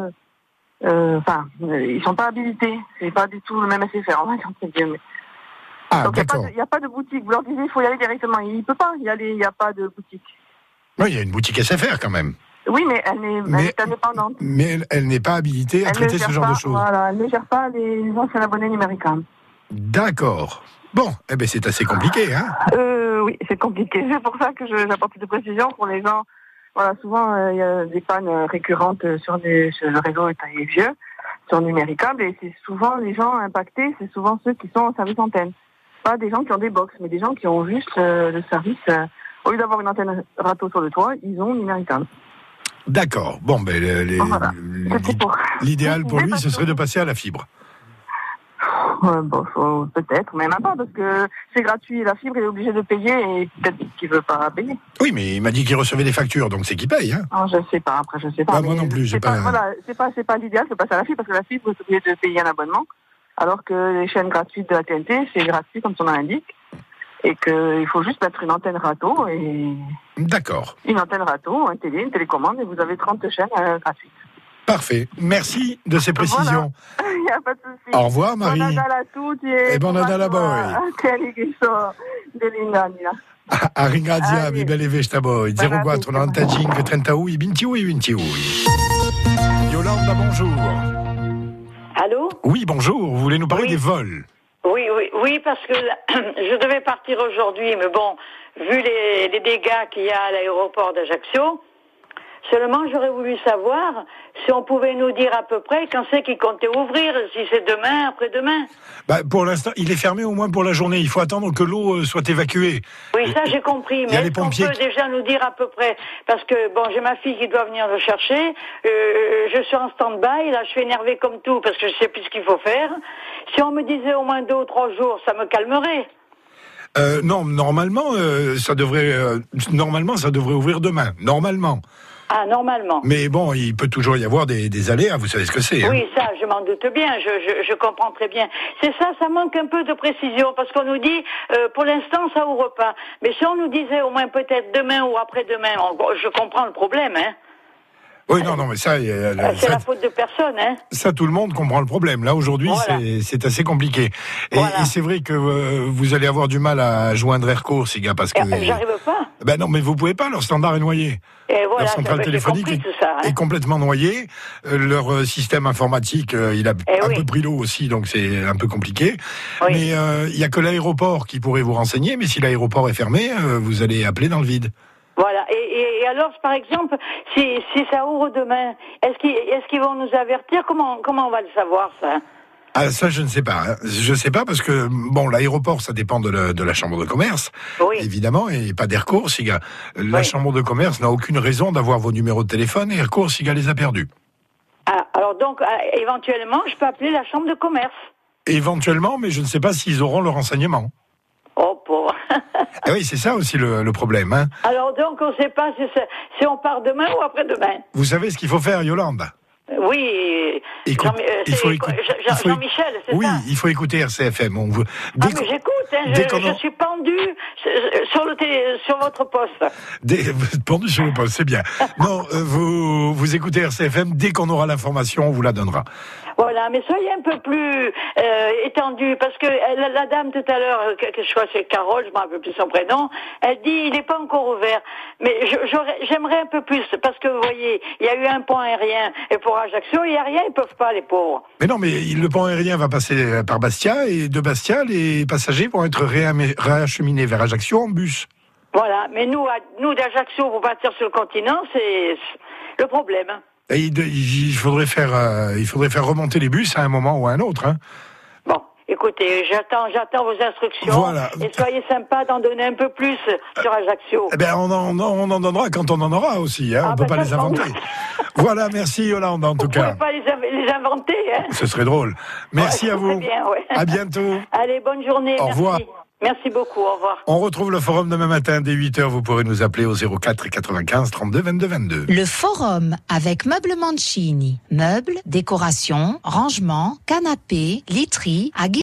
ils sont pas habilités. C'est pas du tout le même SFR, on va dire entre guillemets. Donc il n'y a pas de boutique. Vous leur disiez il faut y aller directement. Il peut pas y aller. Il n'y a pas de boutique. Oui, il y a une boutique SFR quand même. Oui, mais elle est indépendante. Mais elle n'est pas habilitée à traiter ce genre de choses. Voilà, elle ne gère pas les anciens abonnés Numéricable. D'accord. Bon, eh ben c'est assez compliqué, hein. Oui, c'est compliqué. C'est pour ça que j'apporte des précisions pour les gens. Voilà, souvent il y a des pannes récurrentes sur le réseau est vieux, sur Numéricable, et c'est souvent les gens impactés, c'est souvent ceux qui sont en service antenne. Pas des gens qui ont des box, mais des gens qui ont juste le service. Au lieu d'avoir une antenne râteau sur le toit, ils ont Numéricable. D'accord. Bon, ben l'idéal pour lui, ce serait de passer à la fibre. Peut-être, mais même pas, parce que c'est gratuit. La fibre, il est obligé de payer et peut-être qu'il ne veut pas payer. Oui, mais il m'a dit qu'il recevait des factures, donc c'est qu'il paye. Hein. Je ne sais pas, après je ne sais pas. Moi non plus, c'est pas l'idéal de passer à la fibre, parce que la fibre, vous êtes obligé de payer un abonnement, alors que les chaînes gratuites de la TNT, c'est gratuit, comme son nom l'indique, et qu'il faut juste mettre une antenne râteau, et... D'accord. Une antenne râteau, une télécommande, et vous avez 30 chaînes gratuites. Parfait. Merci de ces précisions. Voilà. Il n'y a pas de souci. Au revoir, Marie. Buon Natale a tutti e buon Natale a voi. Quelli che sono dell'Inghania. A ringraziarvi, belle feste a voi. 04 95 31 21 21. Yolanda, bonjour. Allô? Oui, bonjour. Vous voulez nous parler des vols? Oui, parce que je devais partir aujourd'hui, mais bon, vu les dégâts qu'il y a à l'aéroport d'Ajaccio, seulement j'aurais voulu savoir si on pouvait nous dire à peu près quand c'est qu'ils comptaient ouvrir, si c'est demain, après-demain. Pour l'instant, il est fermé au moins pour la journée. Il faut attendre que l'eau soit évacuée. Oui, ça j'ai compris, mais est-ce qu'on peut déjà nous dire à peu près? Parce que, j'ai ma fille qui doit venir le chercher, je suis en stand-by, là je suis énervée comme tout, parce que je sais plus ce qu'il faut faire. Si on me disait au moins 2 ou 3 jours, ça me calmerait. Non, normalement, ça devrait ouvrir demain. Normalement. Ah, normalement. Mais bon, il peut toujours y avoir des aléas, vous savez ce que c'est. Oui, ça, je m'en doute bien, je comprends très bien. C'est ça manque un peu de précision, parce qu'on nous dit, pour l'instant, ça ouvre pas. Mais si on nous disait au moins peut-être demain ou après-demain, je comprends le problème, hein. Oui, non, mais ça... c'est la faute de personne, hein. Ça, tout le monde comprend le problème. Là, aujourd'hui, voilà. c'est assez compliqué. Et c'est vrai que vous allez avoir du mal à joindre Air Corsica parce que... J'arrive pas. Ben non, mais vous pouvez pas, leur standard est noyé. Et voilà, leur centrale téléphonique est complètement noyée. Leur système informatique, il a un peu pris l'eau aussi, donc c'est un peu compliqué. Oui. Mais il n'y a que l'aéroport qui pourrait vous renseigner, mais si l'aéroport est fermé, vous allez appeler dans le vide. Voilà. Et alors, par exemple, si ça ouvre demain, est-ce qu'ils vont nous avertir? Comment on va le savoir, ça? Ah, ça, je ne sais pas. Hein. Je ne sais pas parce que, bon, l'aéroport, ça dépend de la chambre de commerce, évidemment, et pas d'Air Corsica. La chambre de commerce n'a aucune raison d'avoir vos numéros de téléphone et Air Corsica les a perdus. Ah, alors donc, éventuellement, je peux appeler la chambre de commerce? Éventuellement, mais je ne sais pas s'ils auront le renseignement. Oh, pauvre. Oui, c'est ça aussi le problème. Hein. Alors donc, on ne sait pas si on part demain ou après-demain. Vous savez ce qu'il faut faire, Yolande? Oui, Jean-Michel, c'est oui, ça? Oui, il faut écouter RCFM. Mais j'écoute, hein, je suis pendu sur votre poste. Pendu sur le poste, c'est bien. Non, vous écoutez RCFM, dès qu'on aura l'information, on vous la donnera. Voilà, mais soyez un peu plus étendu, parce que la dame tout à l'heure, je crois que c'est Carole, je ne me rappelle plus son prénom, elle dit il n'est pas encore ouvert. Mais j'aimerais un peu plus, parce que vous voyez, il y a eu un pont aérien, et pour Ajaccio, il n'y a rien, ils ne peuvent pas, les pauvres. Mais non, mais le pont aérien va passer par Bastia, et de Bastia, les passagers vont être réacheminés vers Ajaccio en bus. Voilà, mais nous d'Ajaccio, pour partir sur le continent, c'est le problème. Et il faudrait faire remonter les bus à un moment ou à un autre. Hein. Bon, écoutez, j'attends vos instructions. Voilà. Et soyez sympa d'en donner un peu plus sur Ajaccio. Eh ben, on en donnera quand on en aura aussi. Hein. On ne peut pas les inventer. Voilà, merci Yolande en tout cas. Vous ne pouvez pas les inventer. Hein. Ce serait drôle. Merci à vous. Bien, ouais. À bientôt. Allez, bonne journée. Au revoir. Merci beaucoup, au revoir. On retrouve le forum demain matin dès 8h. Vous pourrez nous appeler au 04 95 32 22 22. Le forum avec Meubles Mancini. Meubles, décorations, rangements, canapés, literie,